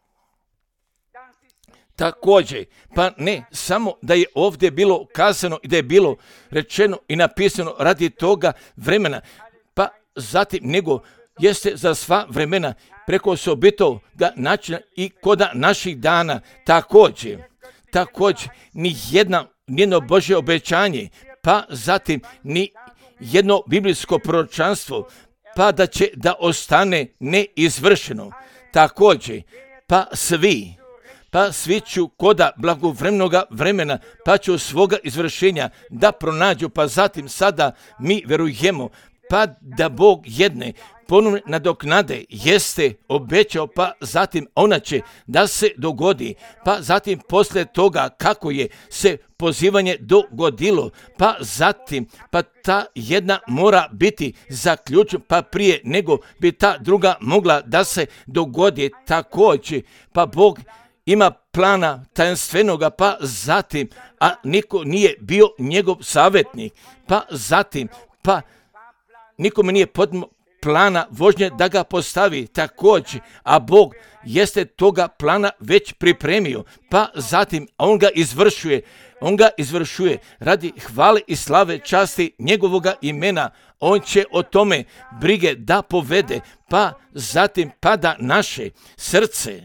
Također, pa ne samo da je ovdje bilo kazano i da je bilo rečeno i napisano radi toga vremena, pa zatim nego jeste za sva vremena preko osobitoga načina i koda naših dana. Također, također, ni jedna, nijedno Božje obećanje, pa zatim ni jedno biblijsko proročanstvo, pa da će da ostane neizvršeno. Također, pa svi, pa svi ću koda blagovremenoga vremena, pa ću svoga izvršenja da pronađu, pa zatim sada mi verujemo, pa da Bog jedne ponovne nadoknade jeste obećao, pa zatim ona će da se dogodi, pa zatim posle toga kako je se pozivanje dogodilo, pa zatim, pa ta jedna mora biti zaključena, pa prije nego bi ta druga mogla da se dogodi također, pa Bog ima plana tajanstvenoga, pa zatim, a niko nije bio njegov savjetnik, pa zatim, pa nikome nije podmo plana vožnje da ga postavi također, a Bog jeste toga plana već pripremio, pa zatim on ga izvršuje, on ga izvršuje radi hvale i slave časti njegovoga imena. On će o tome brige da povede, pa zatim pada naše srce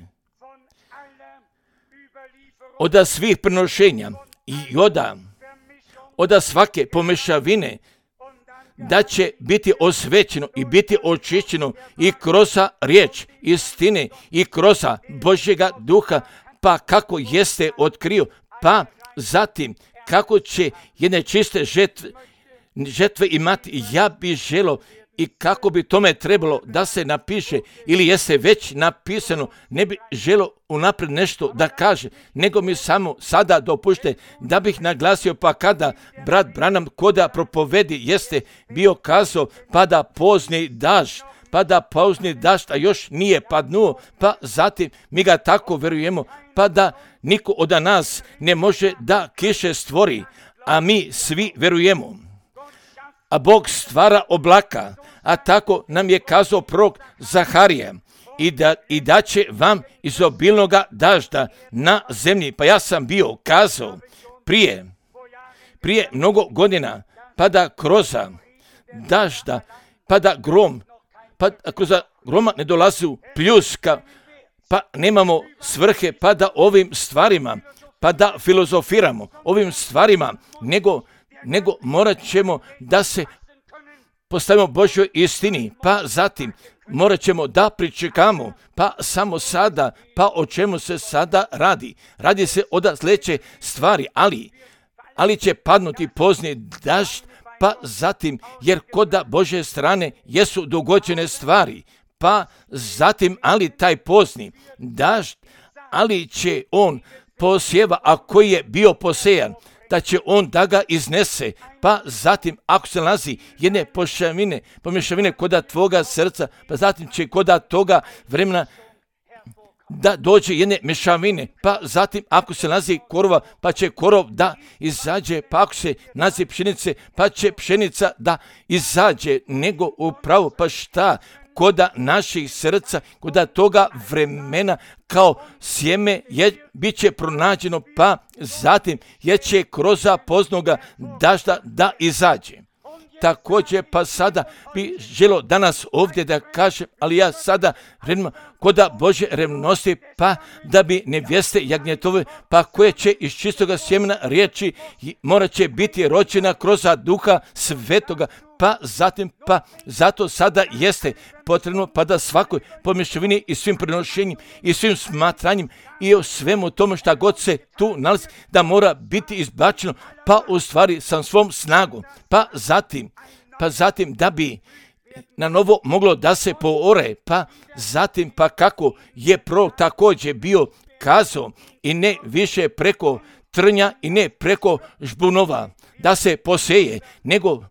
od svih prenošenja i oda, od svake pomešavine, da će biti osvećeno i biti očišćeno i kroz riječ istine i kroz Božjega duha, pa kako jeste otkrio, pa zatim kako će jedne čiste žetve, žetve imati. Ja bih želio i kako bi tome trebalo da se napiše ili jeste već napisano, ne bi želio unaprijed nešto da kaže, nego mi samo sada dopušte da bih naglasio, pa kada brat Branham koda propovedi jeste bio kazao, pada pozni dažd, pada pozni dažd, a još nije padnuo, pa zatim mi ga tako verujemo, pa da niko od nas ne može da kiše stvori, a mi svi verujemo. A Bog stvara oblaka, a tako nam je kazao prorok Zaharija, i da, i da će vam izobilnoga dažda na zemlji. Pa ja sam bio kazao prije, prije mnogo godina, pada kroza dažda, pada grom, pa kroz groma ne dolazi pljuska, pa nemamo svrhe, pa da ovim stvarima, pa da filozofiramo ovim stvarima, nego nego morat ćemo da se postavimo Božjoj istini, pa zatim morat ćemo da pričekamo, pa samo sada, pa o čemu se sada radi. Radi se o sljedeće stvari, ali, ali će padnuti pozni dažd, pa zatim, jer koda Božje strane jesu dogođene stvari, pa zatim, ali taj pozni dažd, ali će on posjeva, a koji je bio posejan, da će on da ga iznese, pa zatim ako se nalazi jedne pošavine, pomješavine koda tvoga srca, pa zatim će koda toga vremena da dođe jedne mešavine, pa zatim ako se nalazi korova, pa će korov da izađe, pa ako se nalazi pšenice, pa će pšenica da izađe, nego upravo pa šta? Koda naših srca, koda toga vremena kao sjeme je, bit će pronađeno, pa zatim je će kroz poznoga dažda da izađe. Također pa sada bi želio danas ovdje da kažem, ali ja sada redimo koda Božje revnosti, pa da bi nevjeste jagnjetove, pa koje će iz čistoga sjemena riječi morat će biti rođena kroz duha svetoga, pa zatim, pa zato sada jeste potrebno, pa da svakoj pomješavini i svim prenošenjima i svim smatranjem i o svemu tomu šta god se tu nalazi, da mora biti izbačeno, pa u stvari sa svom snagom, pa zatim, pa zatim da bi na novo moglo da se poore, pa zatim, pa kako je prorok također bio kazao, i ne više preko trnja i ne preko žbunova da se poseje, nego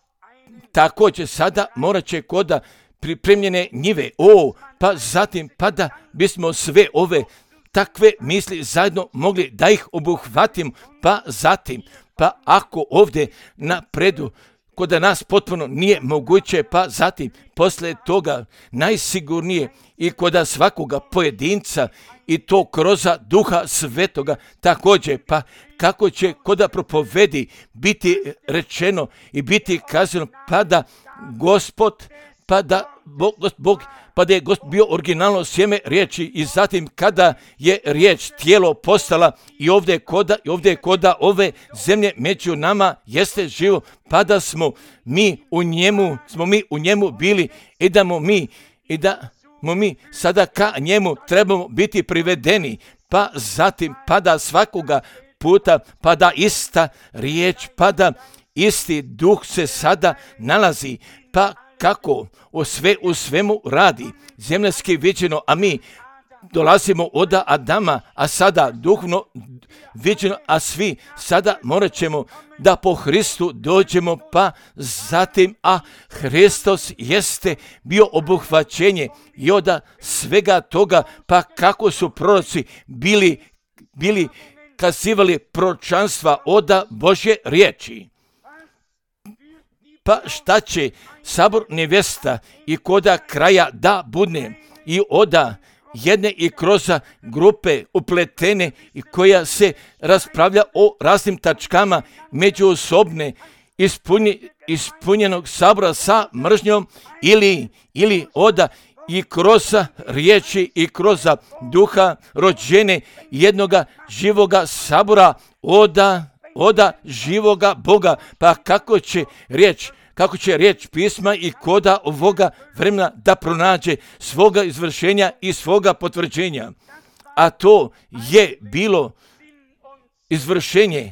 također sada morat će koda pripremljene njive. O, pa zatim, pa da bismo sve ove takve misli zajedno mogli da ih obuhvatimo, pa zatim, pa ako ovdje napredu koda nas potpuno nije moguće, pa zatim posle toga najsigurnije i koda svakoga pojedinca i to kroz duha svetoga također, pa kako će koda propovedi biti rečeno i biti kazano, pa da Gospod, pa da Bog, Bog pa da je Gospod bio originalno sjeme riječi, i zatim kada je riječ tijelo postala i ovdje koda, i ovdje koda ove zemlje među nama jeste živo, pa da smo mi u njemu, smo mi u njemu bili i da mu mi, i da mu mi sada ka njemu trebamo biti privedeni, pa zatim pada svakoga puta, pa da ista riječ, pa da isti duh se sada nalazi, pa kako o sve u svemu radi, zemljanski viđeno, a mi dolazimo od Adama, a sada duhovno viđeno, a svi sada morat ćemo da po Hristu dođemo, pa zatim, a Hristos jeste bio obuhvaćenje i od svega toga, pa kako su proroci bili bili kazivali proročanstva oda Božje riječi. Pa šta će sabor nevjesta i koda kraja da budne i oda jedne i kroz grupe upletene i koja se raspravlja o raznim tačkama međuosobne ispunje, ispunjenog sabora sa mržnjom ili, ili oda i kroz riječi i kroz duha rođene jednoga živoga sabora oda, oda živoga Boga. Pa kako će riječ Kako će riječ pisma i koda ovoga vremena da pronađe svoga izvršenja i svoga potvrđenja. A to je bilo izvršenje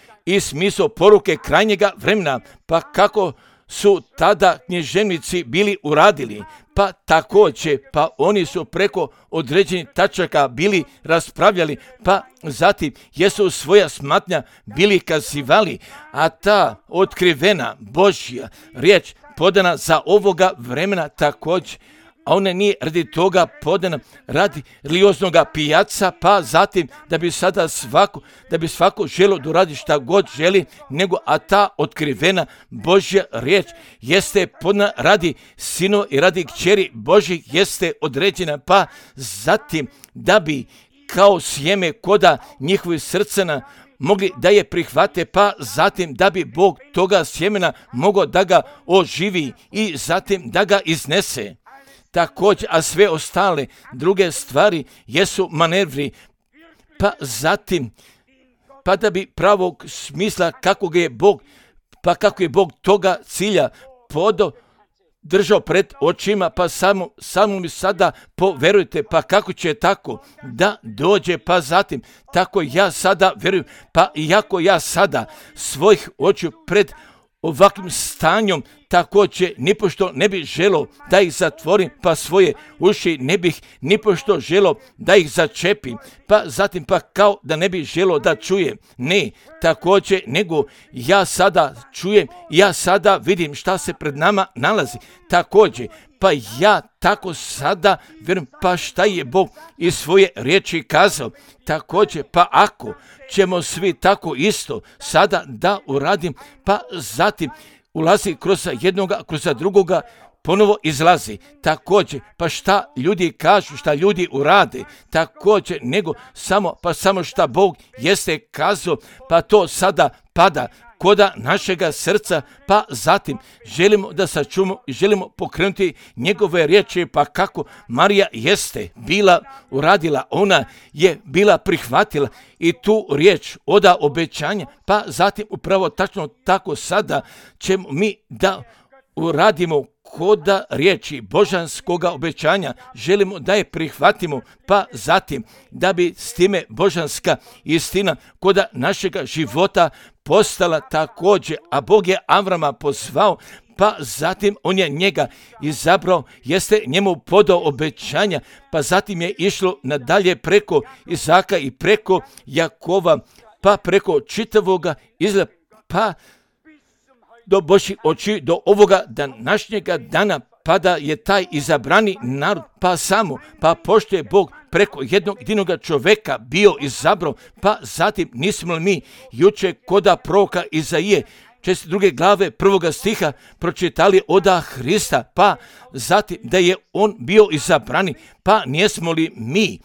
i smisao poruke krajnjega vremena. Pa kako su tada književnici bili uradili, pa također, pa oni su preko određenih tačaka bili raspravljali, pa zatim jesu svoja smatnja bili kazivali, a ta otkrivena Božja riječ podana za ovoga vremena također, a ona nije radi toga podana radi religioznoga pijaca, pa zatim da bi sada svako, da bi svako želo da radi šta god želi, nego a ta otkrivena Božja riječ jeste podana radi sinova i radi kćeri Božjih jeste određena, pa zatim da bi kao sjeme koda njihovih srcana mogli da je prihvate, pa zatim da bi Bog toga sjemena mogao da ga oživi i zatim da ga iznese. Također, a sve ostale druge stvari jesu manevri, pa zatim, pa da bi pravog smisla kako je Bog, pa kako je Bog toga cilja podo držao pred očima, pa samo, samo mi sada poverujte, pa kako će tako da dođe, pa zatim, tako ja sada verujem, pa iako ja sada svojih očiju pred ovakvim stanjom također nipošto ne bih želio da ih zatvorim, pa svoje uši ne bih nipošto želio da ih začepim, pa zatim pa kao da ne bih želio da čujem. Ne, također nego ja sada čujem, ja sada vidim šta se pred nama nalazi. Također, pa ja tako sada vjerujem, pa šta je Bog iz svoje riječi kazao. Također, pa ako ćemo svi tako isto sada da uradim, pa zatim ulazi kroz jednoga, kroz drugoga, ponovo izlazi. Također, pa šta ljudi kažu, šta ljudi urade, također, nego samo, pa samo šta Bog jeste kazao, pa to sada pada koda našega srca, pa zatim želimo da sačuvamo i želimo pokrenuti njegove riječi, pa kako Marija jeste bila uradila, ona je bila prihvatila i tu riječ oda obećanja, pa zatim upravo tačno tako sada ćemo mi da uradimo koda riječi božanskoga obećanja, želimo da je prihvatimo, pa zatim da bi s time božanska istina koda našega života postala također, a Bog je Avrama pozvao, pa zatim on je njega izabrao, jeste njemu podao obećanja, pa zatim je išlo nadalje preko Izaka i preko Jakova, pa preko čitavoga Izraela, pa do Božjih oči, do ovoga današnjega dana, pa da je taj izabrani narod, pa samo, pa pošto je Bog preko jednog jedinoga čoveka bio izabrao, pa zatim nismo li mi juče koda proroka Izaije, šezdeset druge glave prvoga stiha pročitali oda Hrista, pa zatim da je on bio izabrani, pa nijesmo li mi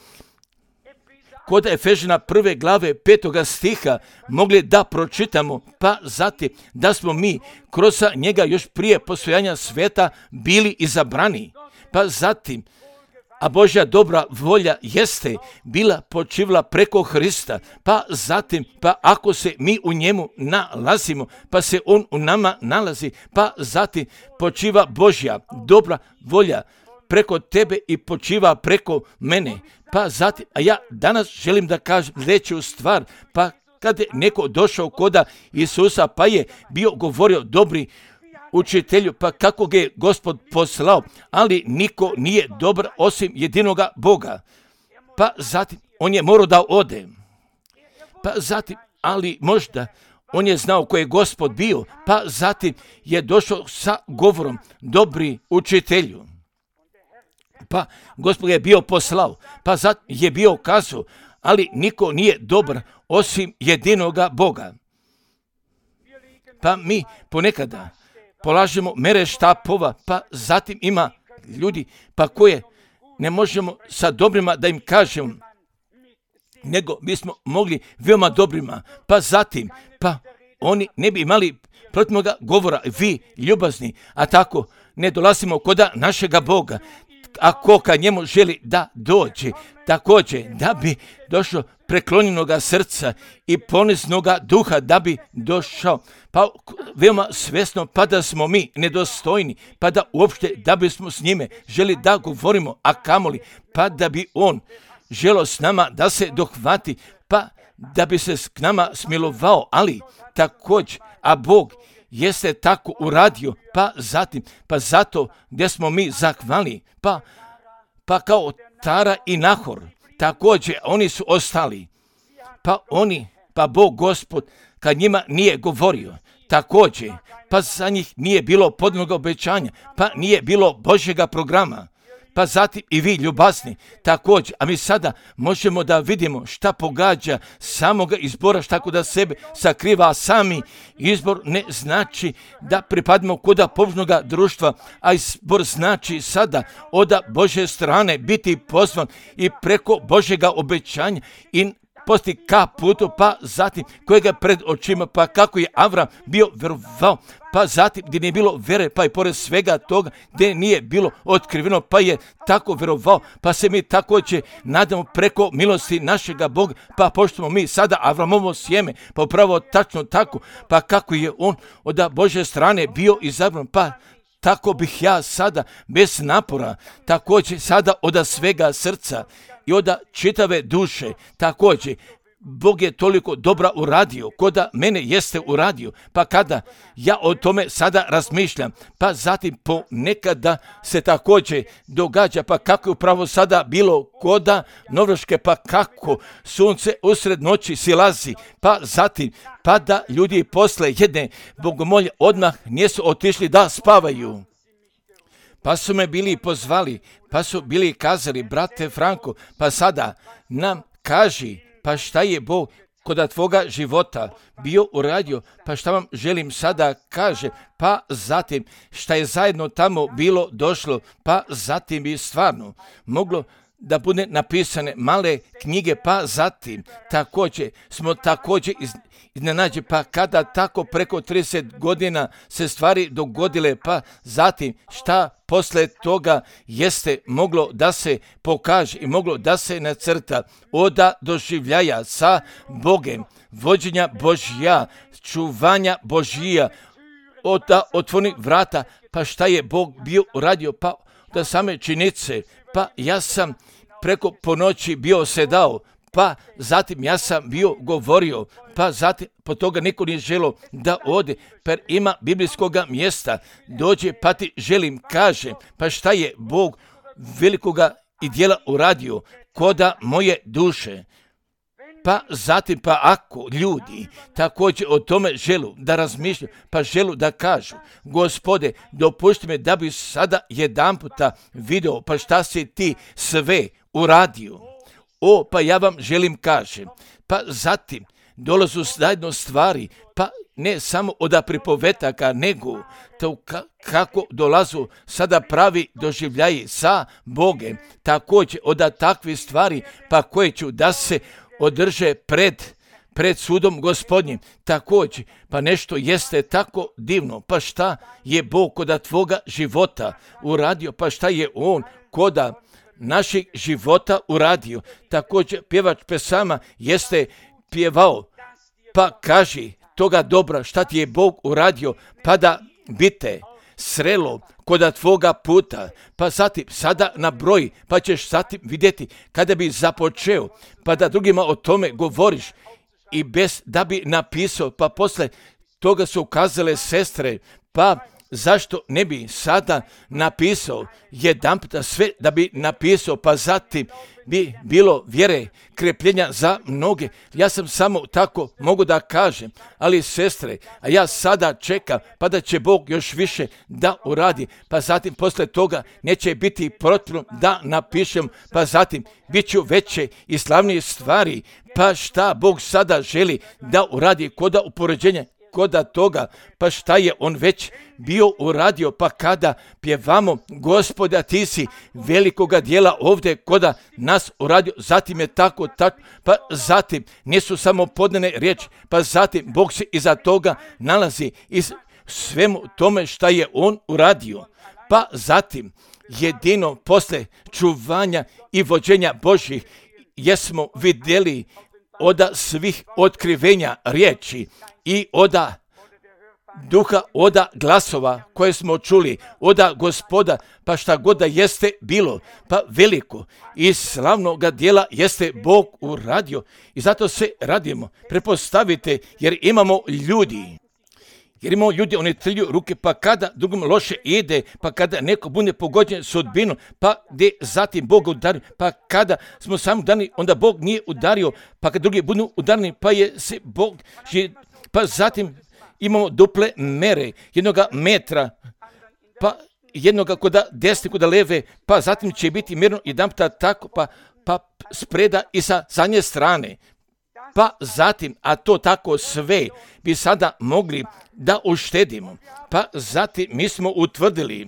kod Efežana prve glave petoga stiha mogli da pročitamo, pa zatim da smo mi kroz njega još prije postojanja sveta bili izabrani, pa zatim a Božja dobra volja jeste bila počivla preko Hrista, pa zatim, pa ako se mi u njemu nalazimo, pa se on u nama nalazi, pa zatim počiva Božja dobra volja preko tebe i počiva preko mene. Pa zatim, a ja danas želim da kažem sljedeću stvar, pa kad je neko došao koda Isusa, pa je bio govorio dobri učitelju, pa kako ga je Gospod poslao, ali niko nije dobar osim jedinoga Boga. Pa zatim, on je morao da ode. Pa zatim, ali možda on je znao ko je Gospod bio, pa zatim je došao sa govorom dobri učitelju. Pa Gospod je bio poslao, pa zatim je bio kazao, ali niko nije dobar osim jedinoga Boga. Pa mi ponekada polažemo mere štapova, pa zatim ima ljudi pa koje ne možemo sa dobrima da im kažemo, nego bismo mogli veoma dobrima, pa zatim, pa oni ne bi imali protivnoga govora, vi ljubazni, a tako ne dolazimo kod našega Boga, ako ka njemu želi da dođe, također da bi došlo preklonjenoga srca i poniznoga duha da bi došao, pa veoma svjesno, pa da smo mi nedostojni, pa da uopšte da bismo s njime želi da govorimo, a kamoli, pa da bi on želo s nama da se dohvati, pa da bi se s nama smilovao, ali također, a Bog jeste tako uradio, pa zatim, pa zato gdje smo mi zahvali, pa, pa kao Tara i Nahor, također oni su ostali, pa oni, pa Bog Gospod, kad njima nije govorio, također, pa za njih nije bilo podnog obećanja, pa nije bilo Božjega programa, pa zatim i vi ljubazni, također, a mi sada možemo da vidimo šta pogađa samoga izbora, šta kod sebe sakriva, a sami izbor ne znači da pripadimo kod pobožnoga društva, a izbor znači sada od Božje strane biti pozvan i preko Božjega obećanja i posti ka putu, pa zatim kojega pred očima, pa kako je Avram bio verovao, pa zatim gdje nije bilo vere, pa i pored svega toga gdje nije bilo otkriveno, pa je tako verovao, pa se mi također nadamo preko milosti našega Boga, pa pošto mi sada Avramovo sjeme, pa upravo tačno tako, pa kako je on od Božje strane bio izabran, pa tako bih ja sada bez napora, također sada od svega srca i od čitave duše, također Bog je toliko dobra uradio, koda mene jeste uradio, pa kada ja o tome sada razmišljam, pa zatim ponekada se također događa, pa kako je upravo sada bilo koda Norveške, pa kako sunce usred noći silazi, pa zatim, pa da ljudi posle jedne bogomolje odmah nisu otišli da spavaju. Pa su me bili pozvali, pa su bili kazali, brate Franko, pa sada nam kaži, pa šta je Bog kod tvoga života bio uradio, pa šta vam želim sada kaže, pa zatim šta je zajedno tamo bilo došlo, pa zatim bi stvarno moglo da bude napisane male knjige, pa zatim također smo također iz, iznenađe, pa kada tako preko trideset godina se stvari dogodile, pa zatim šta posle toga jeste moglo da se pokaže i moglo da se nacrta od doživljaja sa Bogem, vođenja Božja, čuvanja Božija, od otvornih vrata, pa šta je Bog bio uradio, pa da same činice, pa ja sam preko ponoći bio sedao, pa zatim ja sam bio govorio, pa zatim po toga niko nije želo da ode, per ima biblijskoga mjesta, dođe pa ti želim kaže, pa šta je Bog velikoga i djela uradio koda moje duše. Pa zatim, pa ako ljudi također o tome želu da razmišljaju, pa želu da kažu, Gospode, dopušti me da bi sada jedan puta video, pa šta si ti sve uradio. O, pa ja vam želim kažem, pa zatim dolazu zajedno stvari, pa ne samo od pripovetaka, nego to ka, kako dolazu sada pravi doživljaji sa Bogem, također od takvih stvari, pa koje ću da se održe pred, pred sudom Gospodnjim, također, pa nešto jeste tako divno, pa šta je Bog koda tvoga života uradio, pa šta je On koda naših života uradio. Također pjevač pesama jeste pjevao, pa kaži toga dobra šta ti je Bog uradio, pa da bite srelo koda tvoga puta, pa zatim sada na broj, pa ćeš zatim vidjeti kada bi započeo, pa da drugima o tome govoriš i bez da bi napisao, pa posle toga su ukazale sestre, pa zašto ne bi sada napisao jedanputa sve da bi napisao, pa zatim bi bilo vjere, krepljenja za mnoge. Ja sam samo tako mogu da kažem, ali sestre, a ja sada čekam pa da će Bog još više da uradi, pa zatim posle toga neće biti potrebno da napišem, pa zatim bit ću veće i slavnije stvari. Pa šta Bog sada želi da uradi koda upoređenja koda toga, pa šta je on već bio uradio, pa kada pjevamo Gospoda ti si velikoga dijela ovdje koda nas uradio, zatim je tako, tako, pa zatim nisu samo podnene riječi, pa zatim Bog se iza toga nalazi i svemu tome šta je on uradio, pa zatim jedino posle čuvanja i vođenja Božjih jesmo vidjeli oda svih otkrivenja riječi i oda duha, oda glasova koje smo čuli, oda Gospoda, pa šta god da jeste bilo, pa veliko i slavnoga dijela jeste Bog uradio i zato se radimo. Prepostavite, jer imamo ljudi, jer imamo ljudi, oni trlju ruke, pa kada drugom loše ide, pa kada neko bude pogođen sudbinu, pa gdje zatim Bog udario, pa kada smo sami udarni, onda Bog nije udario, pa kad drugi budu udarni, pa je se Bog, pa zatim imamo duple mere, jednoga metra, pa jednoga koda desne, koda leve, pa zatim će biti mirno jedan puta tako, pa, pa spreda i sa zadnje strane. Pa zatim, a to tako sve bi sada mogli da uštedimo. Pa zatim mi smo utvrdili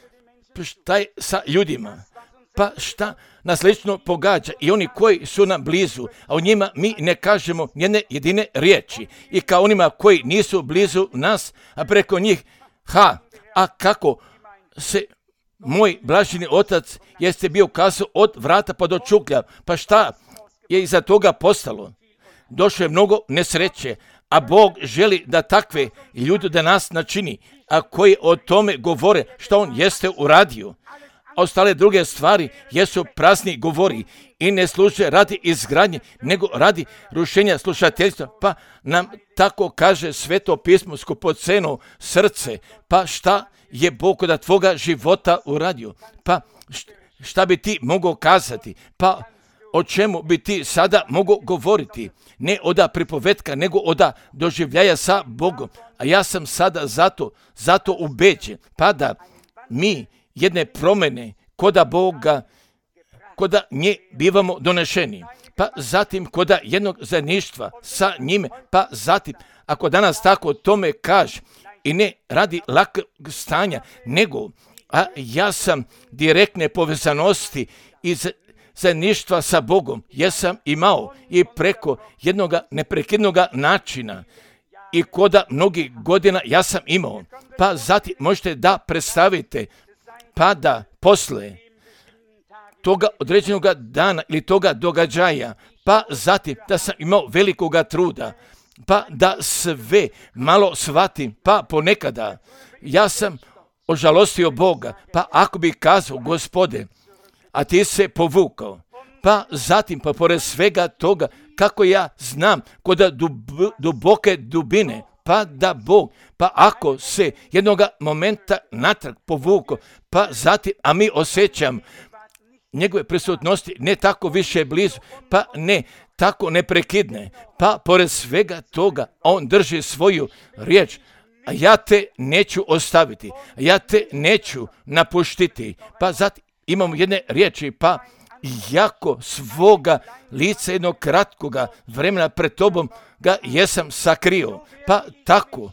šta je sa ljudima, pa šta nas lično pogađa i oni koji su nam blizu, a o njima mi ne kažemo jedne jedine riječi. I kao onima koji nisu blizu nas, a preko njih, ha, a kako se moj blaženi otac jeste bio kazao od vrata pa do čuklja, pa šta je iza toga postalo? Došlo je mnogo nesreće, a Bog želi da takve ljudi da nas načini, a koji o tome govore što on jeste uradio. A ostale druge stvari jesu prazni govori i ne služe radi izgradnje, nego radi rušenja slušateljstva. Pa nam tako kaže Sveto pismo, skupoceno srce, pa šta je Bog od tvoga života uradio? Pa šta bi ti mogao kazati? Pa o čemu bi ti sada mogao govoriti? Ne oda pripovetka, nego oda doživljaja sa Bogom. A ja sam sada zato, zato ubeđen, pa da mi jedne promjene koda Boga, koda nje bivamo donešeni, pa zatim koda jednog zajedništva sa njime, pa zatim, ako danas tako tome kaže, i ne radi lakog stanja, nego, a ja sam direktne povezanosti iz zajedništva sa Bogom, jesam imao i preko jednog neprekidnog načina i koda mnogih godina ja sam imao, pa zatim možete da predstavite, pa da posle toga određenog dana ili toga događaja, pa zatim da sam imao velikoga truda, pa da sve malo shvatim, pa ponekada ja sam ožalostio Boga, pa ako bi kazao, Gospode, a ti se povukao, pa zatim, pa pored svega toga, kako ja znam kod dub, duboke dubine, pa da Bog, pa ako se jednog momenta natrag povukao, pa zatim, a mi osjećam njegove prisutnosti ne tako više blizu, pa ne tako neprekidne, pa pored svega toga on drži svoju riječ, a ja te neću ostaviti, a ja te neću napuštiti, pa zatim imamo jedne riječi, pa jako svoga lica jednog kratkoga vremena pred tobom ga jesam sakrio, pa tako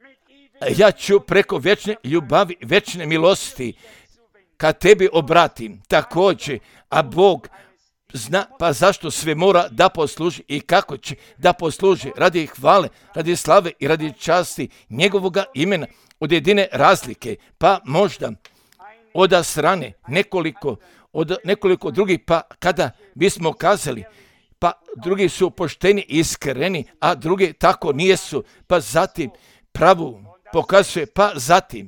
ja ću preko vječne ljubavi, vječne milosti kad tebi obratim također, a Bog zna pa zašto sve mora da posluži i kako će da posluži radi hvale, radi slave i radi časti njegovoga imena od jedine razlike, pa možda od strane nekoliko, od nekoliko drugih, pa kada bismo kazali, pa drugi su pošteni i iskreni, a drugi tako nijesu, pa zatim pravu pokazuje, pa zatim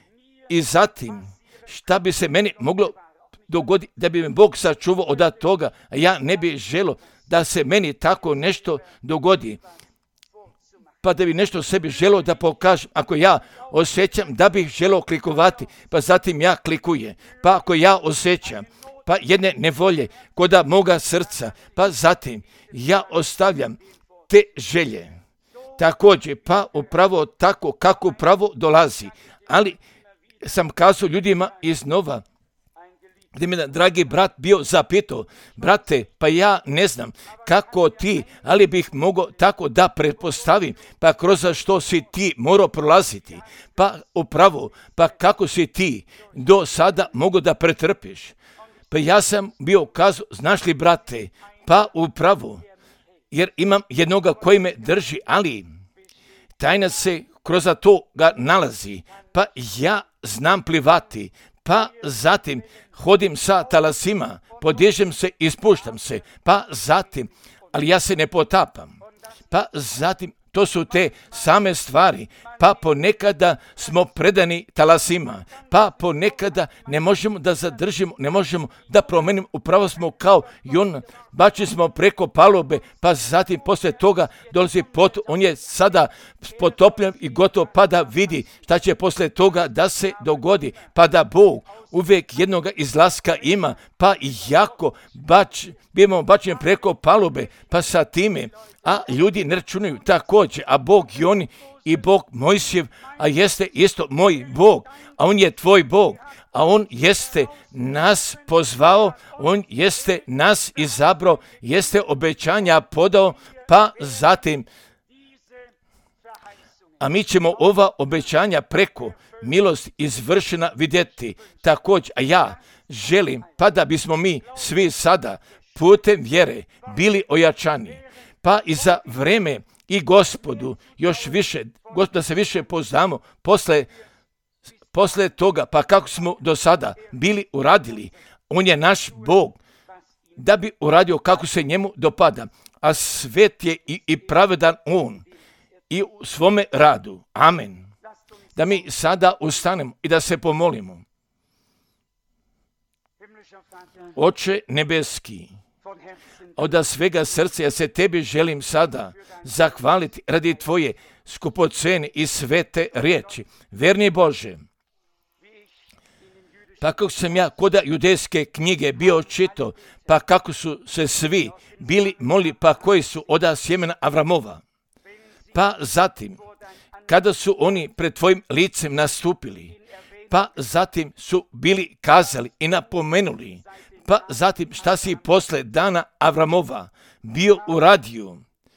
i zatim šta bi se meni moglo dogoditi da bi me Bog sačuvao od toga, a ja ne bih želio da se meni tako nešto dogodi. pa da bi nešto sebi želio da pokažem, ako ja osjećam da bih želio klikovati, pa zatim ja klikujem, pa ako ja osjećam, pa jedne nevolje koda moga srca, pa zatim ja ostavljam te želje. Također, pa upravo tako kako upravo dolazi, ali sam kazao ljudima iznova, gdje mi je dragi brat bio zapitao, brate, pa ja ne znam kako ti, ali bih mogao tako da pretpostavim, pa kroz što si ti morao prolaziti, pa upravo, pa kako si ti do sada mogao da pretrpiš. Pa ja sam bio kazao, znaš li brate, pa upravo, jer imam jednoga koji me drži, ali tajna se kroz to ga nalazi, pa ja znam plivati, pa zatim hodim sa talasima, podižem se i spuštam se, pa zatim, ali ja se ne potapam, pa zatim, to su te same stvari, pa ponekada smo predani talasima, pa ponekada ne možemo da zadržimo, ne možemo da promenimo, upravo smo kao Jon, bačili smo preko palube, pa zatim poslije toga dolazi pot, on je sada potopljen i gotov, pa da vidi šta će poslije toga da se dogodi, pa da Bog uvijek jednoga izlaska ima, pa i jako bač, bimo bačeni preko palube, pa sa time, a ljudi ne računaju također, a Bog i oni i Bog Mojsijev, a jeste isto moj Bog, a on je tvoj Bog, a on jeste nas pozvao, on jeste nas izabrao, jeste obećanja podao, pa zatim, a mi ćemo ova obećanja preko milost izvršena vidjeti također, a ja želim, pa da bismo mi svi sada putem vjere bili ojačani, pa i za vreme i Gospodu još više, da se više poznamo posle, posle toga, pa kako smo do sada bili uradili, on je naš Bog, da bi uradio kako se njemu dopada, a svet je i, i pravedan on i u svome radu. Amen. Da mi sada ustanemo i da se pomolimo. Oče nebeski, od svega srca ja se tebi želim sada zahvaliti radi tvoje skupocene i svete riječi. Verni Bože, pa kako sam ja koda judejske knjige bio čitao, pa kako su se svi bili molili, pa koji su od sjemena Avramova. Pa zatim, kada su oni pred tvojim licem nastupili, pa zatim su bili kazali i napomenuli, pa zatim šta si posle dana Avramova bio uradio,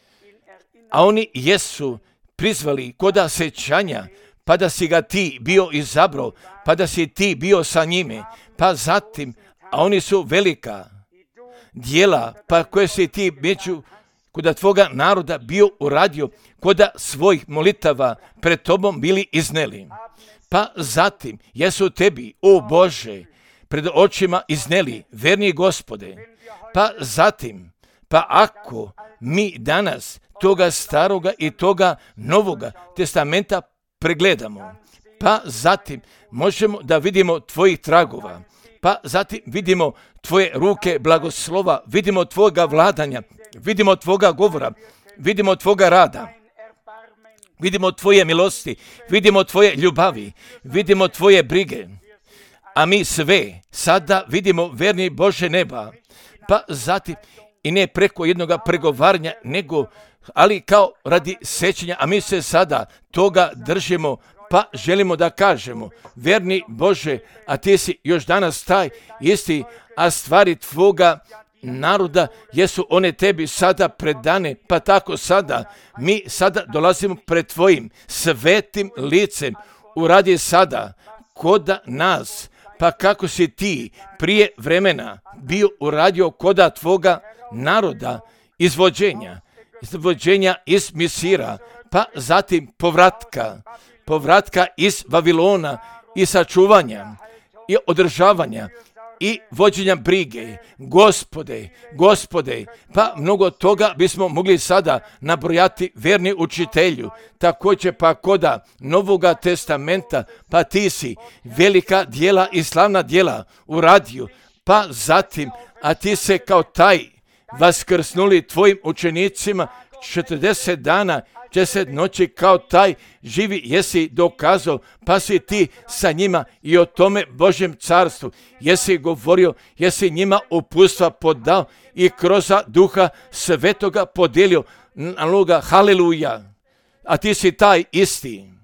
a oni jesu prizvali koda sećanja, pa da si ga ti bio izabrao, pa da si ti bio sa njime, pa zatim, a oni su velika dijela, pa koje si ti među koda tvoga naroda bio uradio, koda svojih molitava pred tobom bili izneli. Pa zatim, jesu tebi, o Bože, pred očima izneli, verni Gospode. Pa zatim, pa ako mi danas toga staroga i toga novoga testamenta pregledamo, pa zatim možemo da vidimo tvojih tragova, pa zatim vidimo tvoje ruke blagoslova, vidimo tvoga vladanja, vidimo tvoga govora, vidimo tvoga rada, vidimo tvoje milosti, vidimo tvoje ljubavi, vidimo tvoje brige, a mi sve sada vidimo, verni Bože neba, pa zatim i ne preko jednoga pregovaranja, nego, ali kao radi sećanja, a mi se sada toga držimo, pa želimo da kažemo, verni Bože, a ti si još danas taj isti, a stvari tvoga naroda jesu one tebi sada predane, pa tako sada mi sada dolazimo pred tvojim svetim licem, uradi sada koda nas, pa kako si ti prije vremena bio uradio koda tvoga naroda izvođenja, izvođenja iz Misira, pa zatim povratka, povratka iz Vavilona i sačuvanja i održavanja i vođenja brige. Gospode, Gospode, pa mnogo toga bismo mogli sada nabrojati, verni učitelju, također pa koda Novoga testamenta, pa ti si velika djela i slavna djela uradio, pa zatim, a ti se kao taj vaskrsnuli tvojim učenicima četrdeset dana četrdeset noći kao taj živi jesi dokazao, pa si ti sa njima i o tome Božjem carstvu jesi govorio, jesi njima uputstva podao i kroz Duha Svetoga podijelio naloga, haleluja, a ti si taj isti.